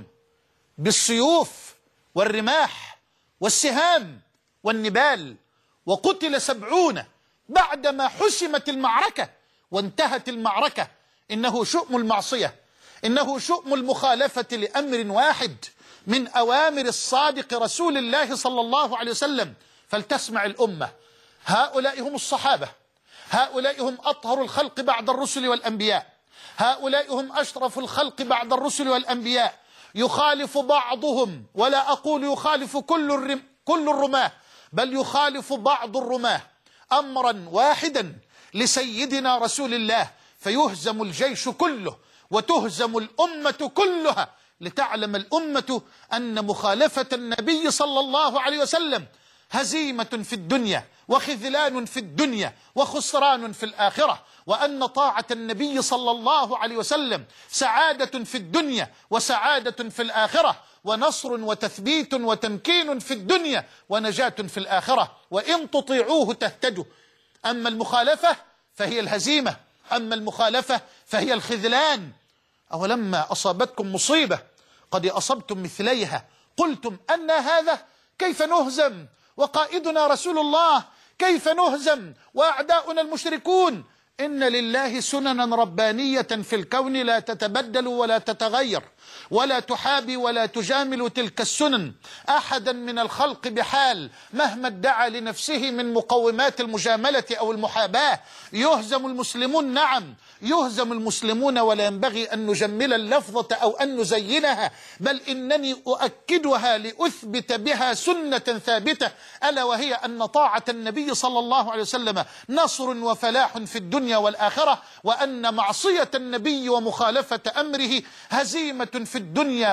بالسيوف والرماح والسهام والنبال، وقتل 70 بعدما حسمت المعركة وانتهت المعركة. إنه شؤم المعصية، إنه شؤم المخالفة لأمر واحد من أوامر الصادق رسول الله صلى الله عليه وسلم. فلتسمع الأمة، هؤلاء هم الصحابة، هؤلاء هم أطهر الخلق بعد الرسل والأنبياء، هؤلاء هم أشرف الخلق بعد الرسل والأنبياء. يخالف بعضهم، ولا أقول يخالف كل الرماة، بل يخالف بعض الرماة أمرا واحدا لسيدنا رسول الله، فيهزم الجيش كله وتهزم الأمة كلها، لتعلم الأمة أن مخالفة النبي صلى الله عليه وسلم هزيمة في الدنيا وخذلان في الدنيا وخسران في الآخرة، وأن طاعة النبي صلى الله عليه وسلم سعادة في الدنيا وسعادة في الآخرة، ونصر وتثبيت وتمكين في الدنيا ونجاة في الآخرة، وإن تطيعوه تهتدوا. أما المخالفة فهي الهزيمة، أما المخالفة فهي الخذلان. أولما أصابتكم مصيبة قد أصبتم مثليها قلتم أن هذا، كيف نهزم وقائدنا رسول الله، كيف نهزم وأعداؤنا المشركون؟ إن لله سننا ربانية في الكون لا تتبدل ولا تتغير، ولا تحابي ولا تجامل تلك السنن أحدا من الخلق بحال، مهما ادعى لنفسه من مقومات المجاملة أو المحاباة. يهزم المسلمون، نعم يهزم المسلمون، ولا ينبغي أن نجمل اللفظة أو أن نزينها، بل إنني أؤكدها لأثبت بها سنة ثابتة، ألا وهي أن طاعة النبي صلى الله عليه وسلم نصر وفلاح في الدنيا والآخرة، وأن معصية النبي ومخالفة أمره هزيمة في الدنيا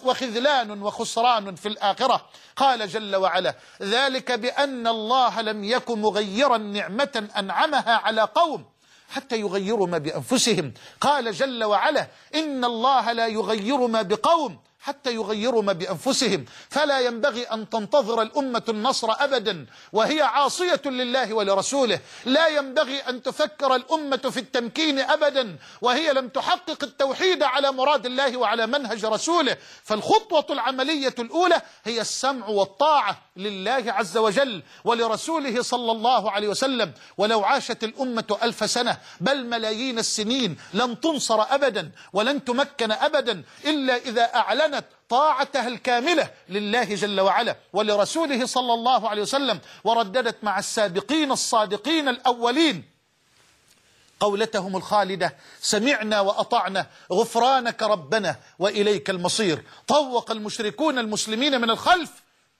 وخذلان وخسران في الآخرة. قال جل وعلا: ذلك بأن الله لم يك مغيرا نعمة أنعمها على قوم حتى يغيروا ما بأنفسهم. قال جل وعلا: إن الله لا يغير ما بقوم حتى يغيروا ما بأنفسهم. فلا ينبغي أن تنتظر الأمة النصر أبدا وهي عاصية لله ولرسوله. لا ينبغي أن تفكر الأمة في التمكين أبدا وهي لم تحقق التوحيد على مراد الله وعلى منهج رسوله. فالخطوة العملية الأولى هي السمع والطاعة لله عز وجل ولرسوله صلى الله عليه وسلم. ولو عاشت الأمة 1000 سنة بل ملايين السنين لن تنصر أبدا ولن تمكن أبدا إلا إذا أعلنت طاعتها الكاملة لله جل وعلا ولرسوله صلى الله عليه وسلم، ورددت مع السابقين الصادقين الأولين قولتهم الخالدة: سمعنا وأطعنا غفرانك ربنا وإليك المصير. طوق المشركون المسلمين من الخلف،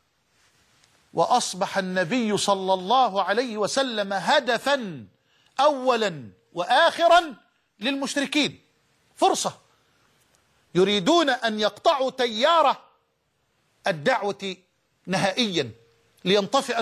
وأصبح النبي صلى الله عليه وسلم هدفا أولا وآخرا للمشركين. فرصة يريدون أن يقطعوا تيار الدعوة نهائيا لينطفئ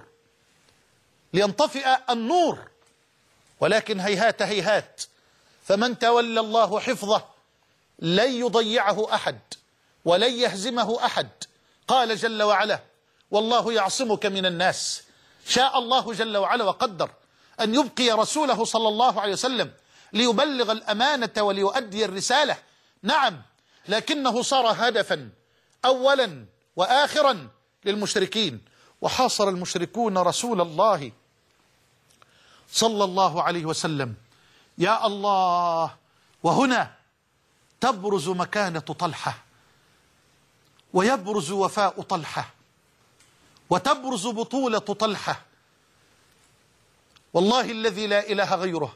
النور، ولكن هيهات هيهات، فمن تولى الله حفظه لن يضيعه أحد ولن يهزمه أحد. قال جل وعلا: والله يعصمك من الناس. شاء الله جل وعلا وقدر أن يبقي رسوله صلى الله عليه وسلم ليبلغ الأمانة وليؤدي الرسالة، نعم، لكنه صار هدفا أولا وآخرا للمشركين. وحاصر المشركون رسول الله صلى الله عليه وسلم. يا الله، وهنا تبرز مكانة طلحة ويبرز وفاء طلحة وتبرز بطولة طلحة. والله الذي لا إله غيره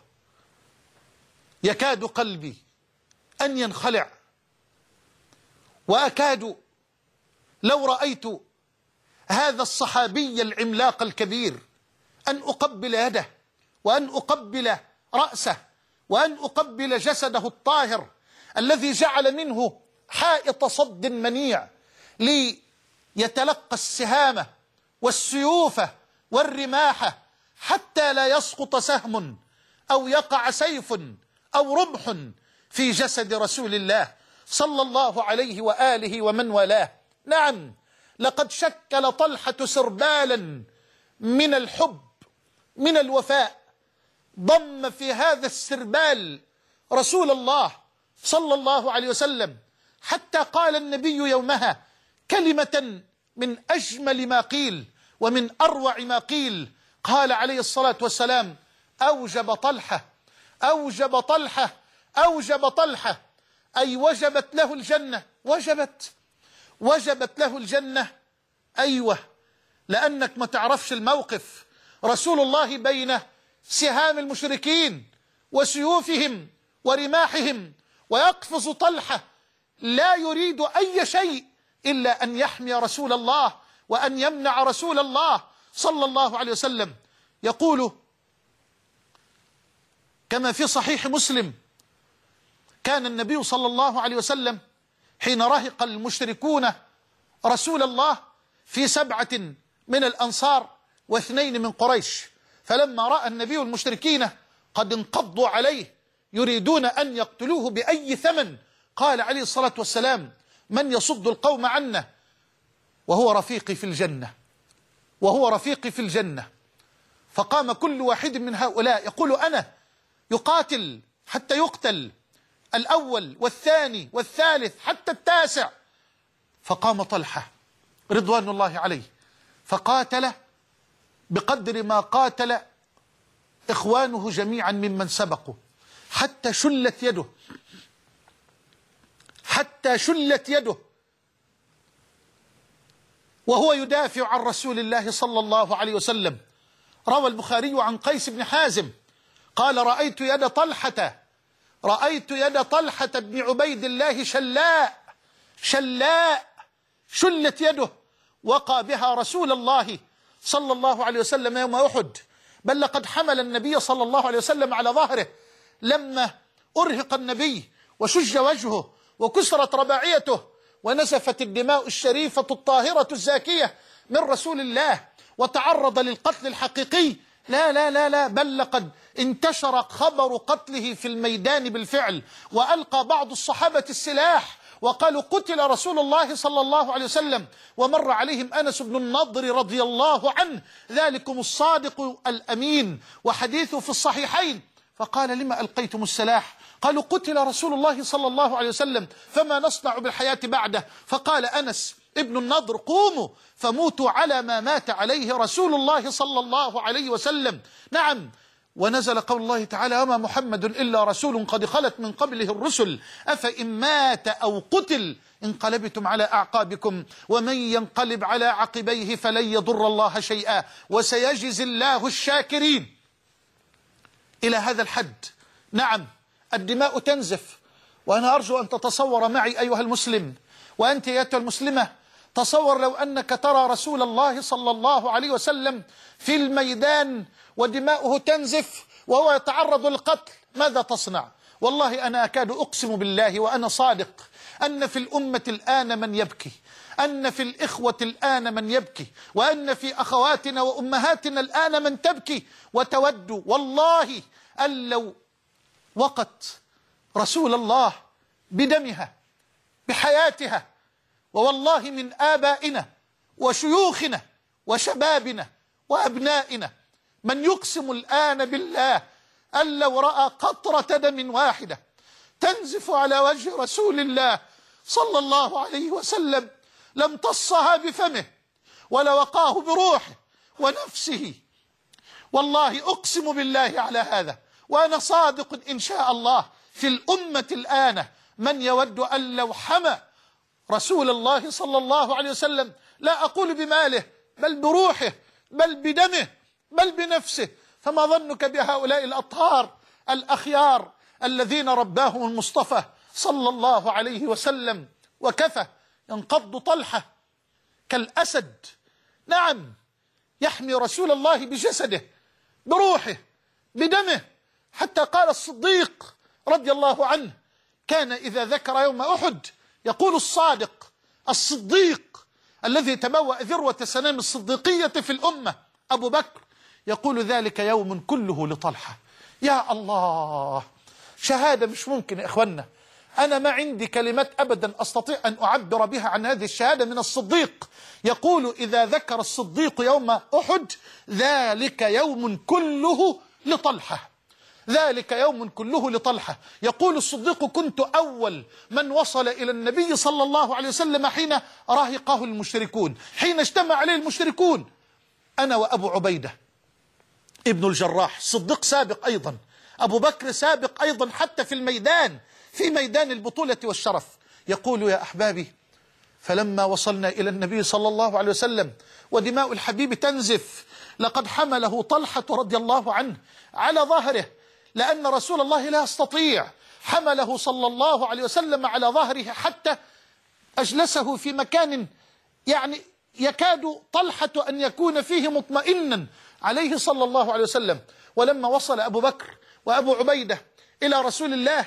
يكاد قلبي أن ينخلع، وأكاد لو رأيت هذا الصحابي العملاق الكبير أن أقبل يده وأن أقبل رأسه وأن أقبل جسده الطاهر الذي جعل منه حائط صد منيع ليتلقى السهام والسيوف والرماح حتى لا يسقط سهم أو يقع سيف أو رمح في جسد رسول الله صلى الله عليه وآله ومن والاه. نعم، لقد شكل طلحة سربالا من الحب من الوفاء، ضم في هذا السربال رسول الله صلى الله عليه وسلم، حتى قال النبي يومها كلمة من أجمل ما قيل ومن أروع ما قيل. قال عليه الصلاة والسلام: أوجب طلحة أوجب طلحة أوجب طلحة، أي وجبت له الجنة. وجبت له الجنة، أيوة، لأنك ما تعرفش الموقف. رسول الله بين سهام المشركين وسيوفهم ورماحهم، ويقفز طلحة لا يريد أي شيء إلا أن يحمي رسول الله وأن يمنع رسول الله صلى الله عليه وسلم. يقول كما في صحيح مسلم: كان النبي صلى الله عليه وسلم حين رهق المشركون رسول الله في 7 من الأنصار و2 من قريش، فلما رأى النبي المشركين قد انقضوا عليه يريدون أن يقتلوه بأي ثمن، قال عليه الصلاة والسلام: من يصد القوم عنا وهو رفيقي في الجنة. فقام كل واحد من هؤلاء يقول: أنا، يقاتل حتى يقتل، الأول والثاني والثالث حتى التاسع. فقام طلحة رضوان الله عليه فقاتل بقدر ما قاتل إخوانه جميعا ممن سبقوا، حتى شلت يده وهو يدافع عن رسول الله صلى الله عليه وسلم. روى البخاري عن قيس بن حازم قال: رأيت يد طلحة بن عبيد الله شلاء شلت يده، وقى بها رسول الله صلى الله عليه وسلم يوم أحد، بل لقد حمل النبي صلى الله عليه وسلم على ظهره لما أرهق النبي وشج وجهه وكسرت رباعيته ونزفت الدماء الشريفة الطاهرة الزاكية من رسول الله وتعرض للقتل الحقيقي. لا، بل لقد انتشر خبر قتله في الميدان بالفعل، وألقى بعض الصحابة السلاح وقالوا قتل رسول الله صلى الله عليه وسلم، ومر عليهم أنس بن النضر رضي الله عنه ذلكم الصادق الأمين وحديثه في الصحيحين، فقال لما ألقيتم السلاح؟ قالوا قتل رسول الله صلى الله عليه وسلم فما نصنع بالحياة بعده؟ فقال أنس ابن النضر قوموا فموتوا على ما مات عليه رسول الله صلى الله عليه وسلم. نعم، ونزل قول الله تعالى وما محمد إلا رسول قد خلت من قبله الرسل أفإن مات أو قتل انقلبتم على أعقابكم ومن ينقلب على عقبيه فلن يضر الله شيئا وسيجزي الله الشاكرين. إلى هذا الحد نعم الدماء تنزف، وأنا أرجو أن تتصور معي أيها المسلم وأنت أيتها المسلمة، تصور لو أنك ترى رسول الله صلى الله عليه وسلم في الميدان ودماؤه تنزف وهو يتعرض للقتل، ماذا تصنع؟ والله أنا أكاد أقسم بالله وأنا صادق أن في الأمة الآن من يبكي، أن في الإخوة الآن من يبكي، وأن في أخواتنا وأمهاتنا الآن من تبكي وتود والله أن لو وقت رسول الله بدمها بحياتها، ووالله من آبائنا وشيوخنا وشبابنا وأبنائنا من يقسم الآن بالله أن لو رأى قطرة دم واحدة تنزف على وجه رسول الله صلى الله عليه وسلم لم تصها بفمه ولوقاه بروحه ونفسه. والله أقسم بالله على هذا وأنا صادق إن شاء الله في الأمة الآن من يود أن لو حمى رسول الله صلى الله عليه وسلم، لا أقول بماله بل بروحه بل بدمه بل بنفسه، فما ظنك بهؤلاء الأطهار الأخيار الذين رباهم المصطفى صلى الله عليه وسلم. وكفى ينقض طلحة كالأسد، نعم يحمي رسول الله بجسده بروحه بدمه، حتى قال الصديق رضي الله عنه كان إذا ذكر يوم أحد يقول الصادق الصديق الذي تبوأ ذروة سنام الصديقية في الأمة أبو بكر يقول ذلك يوم كله لطلحة. يا الله، شهادة مش ممكن يا إخوانا، أنا ما عندي كلمات أبدا أستطيع أن أعبر بها عن هذه الشهادة من الصديق. يقول إذا ذكر الصديق يوم أحد ذلك يوم كله لطلحة، ذلك يوم كله لطلحة. يقول الصديق كنت أول من وصل إلى النبي صلى الله عليه وسلم حين راهقه المشركون، حين اجتمع عليه المشركون، أنا وأبو عبيدة ابن الجراح، الصديق سابق أيضا، أبو بكر سابق أيضا حتى في الميدان، في ميدان البطولة والشرف. يقول يا أحبابي فلما وصلنا إلى النبي صلى الله عليه وسلم ودماء الحبيب تنزف لقد حمله طلحة رضي الله عنه على ظهره، لأن رسول الله لا يستطيع، حمله صلى الله عليه وسلم على ظهره حتى أجلسه في مكان يعني يكاد طلحة أن يكون فيه مطمئنا عليه صلى الله عليه وسلم. ولما وصل أبو بكر وأبو عبيدة إلى رسول الله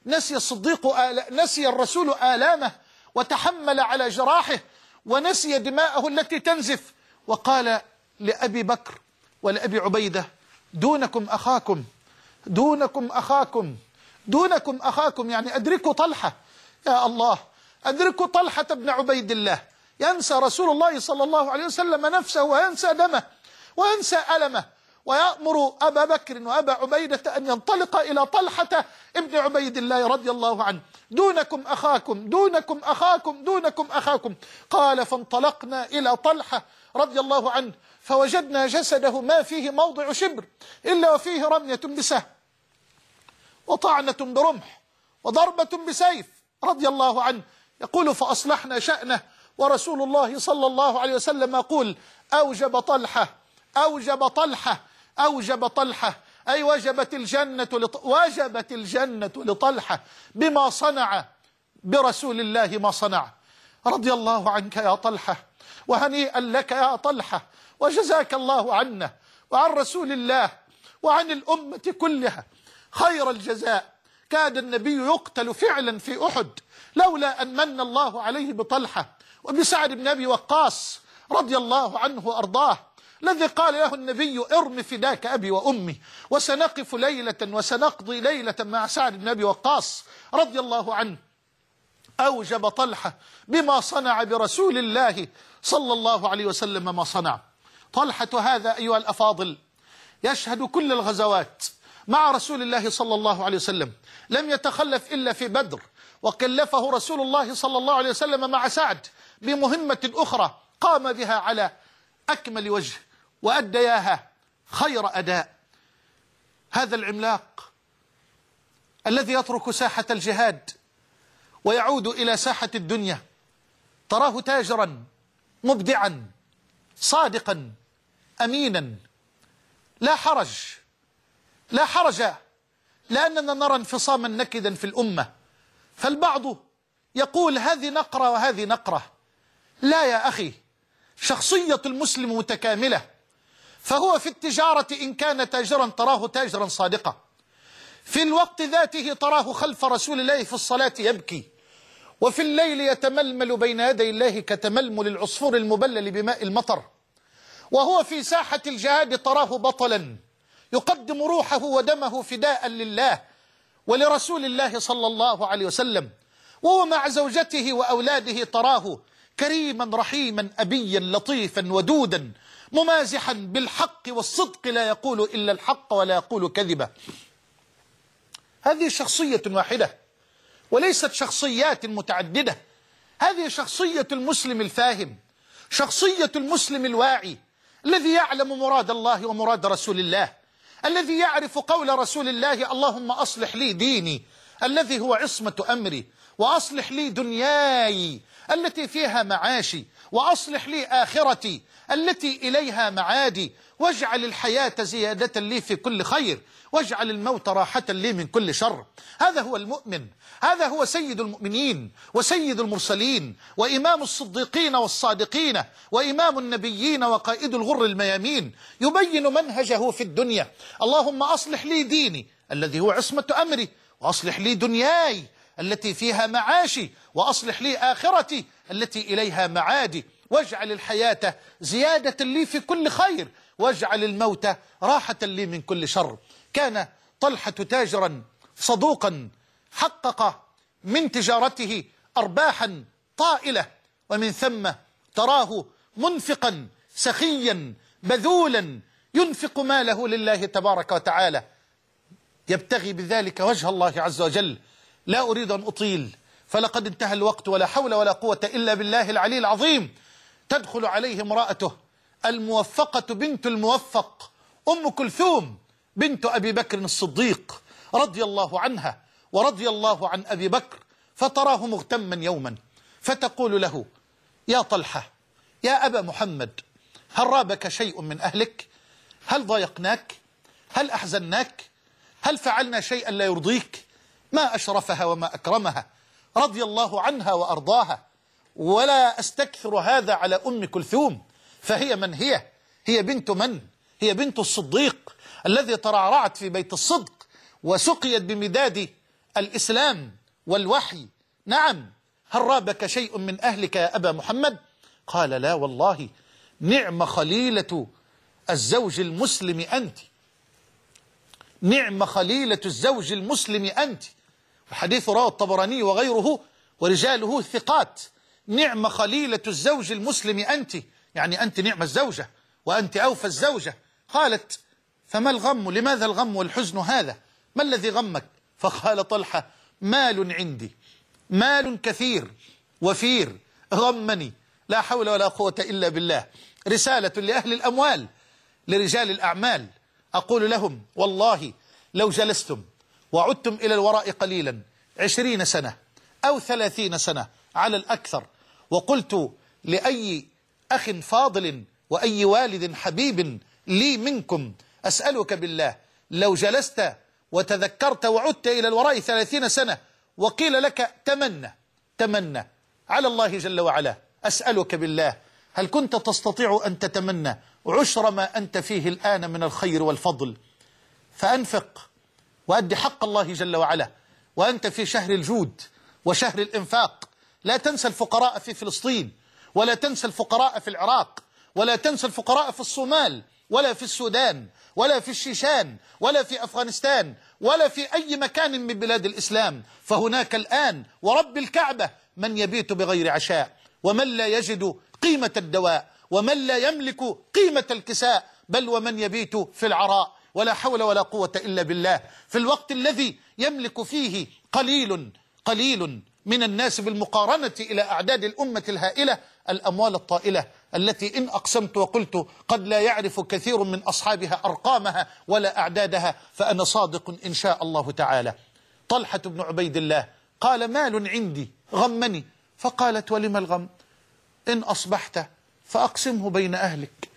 نسي الرسول آلامه وتحمل على جراحه ونسي دماءه التي تنزف، وقال لأبي بكر ولأبي عبيدة دونكم أخاكم دونكم أخاكم دونكم أخاكم، يعني أدركوا طلحة. يا الله، أدركوا طلحة بن عبيد الله، ينسى رسول الله صلى الله عليه وسلم نفسه وينسى دمه وينسى ألمه، ويأمر أبا بكر وأبا عبيدة أن ينطلق إلى طلحة ابن عبيد الله رضي الله عنه. دونكم أخاكم دونكم أخاكم دونكم أخاكم. قال فانطلقنا إلى طلحة رضي الله عنه فوجدنا جسده ما فيه موضع شبر إلا وفيه رمية بسهم وطعنة برمح وضربة بسيف رضي الله عنه. يقول فأصلحنا شأنه ورسول الله صلى الله عليه وسلم يقول أوجب طلحة أوجب طلحة أوجب طلحة، أي وجبت الجنة لطلحة بما صنع برسول الله ما صنع. رضي الله عنك يا طلحة، وهنيئا لك يا طلحة، وجزاك الله عنا وعن رسول الله وعن الأمة كلها خير الجزاء. كاد النبي يقتل فعلا في أحد لولا أن من الله عليه بطلحة وبسعد بن أبي وقاص رضي الله عنه وأرضاه، الذي قال له النبي ارم فداك أبي وأمي وسنقف ليلة وسنقضي ليلة مع سعد بن أبي وقاص رضي الله عنه. أوجب طلحة بما صنع برسول الله صلى الله عليه وسلم ما صنع. طلحة هذا أيها الأفاضل يشهد كل الغزوات مع رسول الله صلى الله عليه وسلم، لم يتخلف إلا في بدر، وكلفه رسول الله صلى الله عليه وسلم مع سعد بمهمة أخرى قام بها على أكمل وجه وأدياها خير أداء. هذا العملاق الذي يترك ساحة الجهاد ويعود إلى ساحة الدنيا تراه تاجرا مبدعا صادقا أمينا، لا حرج لأننا نرى انفصاما نكدا في الأمة، فالبعض يقول هذه نقرة وهذه نقرة. لا يا أخي، شخصية المسلم متكاملة، فهو في التجارة إن كان تاجرا تراه تاجرا صادقا، في الوقت ذاته تراه خلف رسول الله في الصلاة يبكي، وفي الليل يتململ بين يدي الله كتململ العصفور المبلل بماء المطر، وهو في ساحة الجهاد تراه بطلا يقدم روحه ودمه فداء لله ولرسول الله صلى الله عليه وسلم، وهو مع زوجته وأولاده تراه كريما رحيما أبيا لطيفا ودودا ممازحا بالحق والصدق، لا يقول إلا الحق ولا يقول كذبا. هذه شخصية واحدة وليست شخصيات متعددة، هذه شخصية المسلم الفاهم، شخصية المسلم الواعي الذي يعلم مراد الله ومراد رسول الله، الذي يعرف قول رسول الله اللهم أصلح لي ديني الذي هو عصمة أمري، وأصلح لي دنياي التي فيها معاشي، وأصلح لي آخرتي التي إليها معادي، واجعل الحياة زيادة لي في كل خير، واجعل الموت راحة لي من كل شر. هذا هو المؤمن، هذا هو سيد المؤمنين وسيد المرسلين وإمام الصديقين والصادقين وإمام النبيين وقائد الغر الميامين، يبين منهجه في الدنيا. اللهم أصلح لي ديني الذي هو عصمة أمري، وأصلح لي دنياي التي فيها معاشي، وأصلح لي آخرتي التي إليها معادي، واجعل الحياة زيادة لي في كل خير، واجعل الموت راحة لي من كل شر. كان طلحة تاجرا صدوقا حقق من تجارته أرباحا طائلة، ومن ثم تراه منفقا سخيا بذولا ينفق ماله لله تبارك وتعالى يبتغي بذلك وجه الله عز وجل. لا أريد أن أطيل فلقد انتهى الوقت، ولا حول ولا قوة إلا بالله العلي العظيم. تدخل عليه امرأته الموفقة بنت الموفق أم كلثوم بنت أبي بكر الصديق رضي الله عنها ورضي الله عن أبي بكر، فتراه مغتما يوما فتقول له يا طلحة يا أبا محمد، هل رابك شيء من أهلك؟ هل ضايقناك؟ هل أحزناك؟ هل فعلنا شيئا لا يرضيك؟ ما أشرفها وما أكرمها رضي الله عنها وأرضاها. ولا أستكثر هذا على أم كلثوم، فهي من هي بنت من؟ هي بنت الصديق الذي ترعرعت في بيت الصدق وسقيت بمداد الإسلام والوحي. نعم، هل رابك شيء من أهلك يا أبا محمد؟ قال لا والله، نعم خليلة الزوج المسلم أنت، نعم خليلة الزوج المسلم أنت. الحديث رواه الطبراني وغيره ورجاله ثقات. نعم خليلة الزوج المسلم أنت، يعني أنت نعم الزوجة وأنت أوفى الزوجة. قالت فما الغم؟ لماذا الغم والحزن هذا؟ ما الذي غمك؟ فقال طلحة مال عندي، مال كثير وفير غمني، لا حول ولا قوة إلا بالله. رسالة لأهل الأموال لرجال الأعمال، أقول لهم والله لو جلستم وعدتم إلى الوراء قليلا 20 سنة أو 30 سنة على الأكثر، وقلت لأي أخ فاضل وأي والد حبيب لي منكم أسألك بالله، لو جلست وتذكرت وعدت إلى الوراء 30 سنة وقيل لك تمنى على الله جل وعلا، أسألك بالله هل كنت تستطيع أن تتمنى عشر ما أنت فيه الآن من الخير والفضل؟ فأنفق وأدي حق الله جل وعلا، وأنت في شهر الجود وشهر الإنفاق. لا تنسى الفقراء في فلسطين، ولا تنسى الفقراء في العراق، ولا تنسى الفقراء في الصومال، ولا في السودان، ولا في الشيشان، ولا في أفغانستان، ولا في أي مكان من بلاد الإسلام. فهناك الآن ورب الكعبة من يبيت بغير عشاء، ومن لا يجد قيمة الدواء، ومن لا يملك قيمة الكساء، بل ومن يبيت في العراء، ولا حول ولا قوة إلا بالله، في الوقت الذي يملك فيه قليل من الناس بالمقارنة إلى أعداد الأمة الهائلة الأموال الطائلة التي إن أقسمت وقلت قد لا يعرف كثير من أصحابها أرقامها ولا أعدادها، فأنا صادق إن شاء الله تعالى. طلحة بن عبيد الله قال: مال عندي غمني. فقالت: ولم الغم؟ إن أصبحت فأقسمه بين أهلك.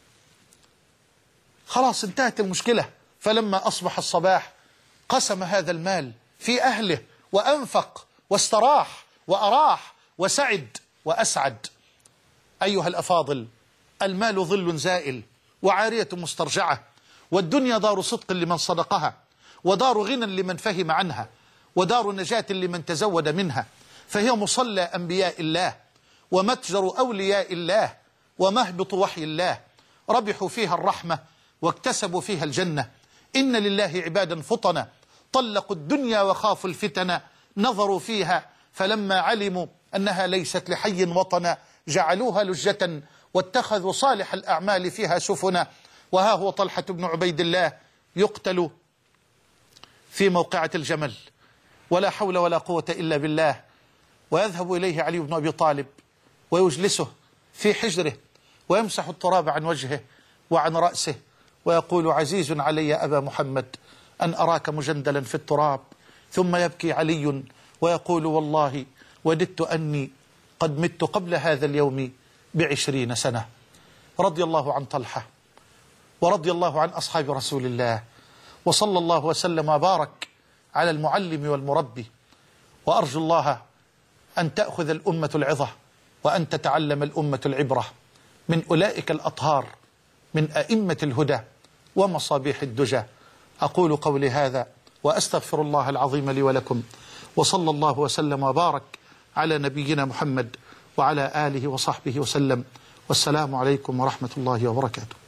خلاص انتهت المشكلة. فلما أصبح الصباح قسم هذا المال في أهله، وأنفق واستراح وأراح وسعد وأسعد. أيها الأفاضل، المال ظل زائل وعارية مسترجعة، والدنيا دار صدق لمن صدقها، ودار غنى لمن فهم عنها، ودار نجاة لمن تزود منها، فهي مصلى أنبياء الله، ومتجر أولياء الله، ومهبط وحي الله. ربحوا فيها الرحمة واكتسبوا فيها الجنة. إن لله عبادا فطنا طلقوا الدنيا وخافوا الفتن، نظروا فيها فلما علموا أنها ليست لحي وطنا جعلوها لجة واتخذوا صالح الأعمال فيها سفنا. وها هو طلحة بن عبيد الله يقتل في موقعة الجمل، ولا حول ولا قوة إلا بالله، ويذهب إليه علي بن أبي طالب ويجلسه في حجره ويمسح التراب عن وجهه وعن رأسه ويقول: عزيز علي أبا محمد أن أراك مجندلا في التراب. ثم يبكي علي ويقول: والله وددت أني قد مت قبل هذا اليوم ب20 سنة. رضي الله عن طلحة، ورضي الله عن أصحاب رسول الله، وصلى الله وسلم وبارك على المعلم والمربي. وأرجو الله أن تأخذ الأمة العظة، وأن تتعلم الأمة العبرة من أولئك الأطهار، من أئمة الهدى ومصابيح الدجى. أقول قولي هذا وأستغفر الله العظيم لي ولكم، وصلى الله وسلم وبارك على نبينا محمد وعلى آله وصحبه وسلم. والسلام عليكم ورحمة الله وبركاته.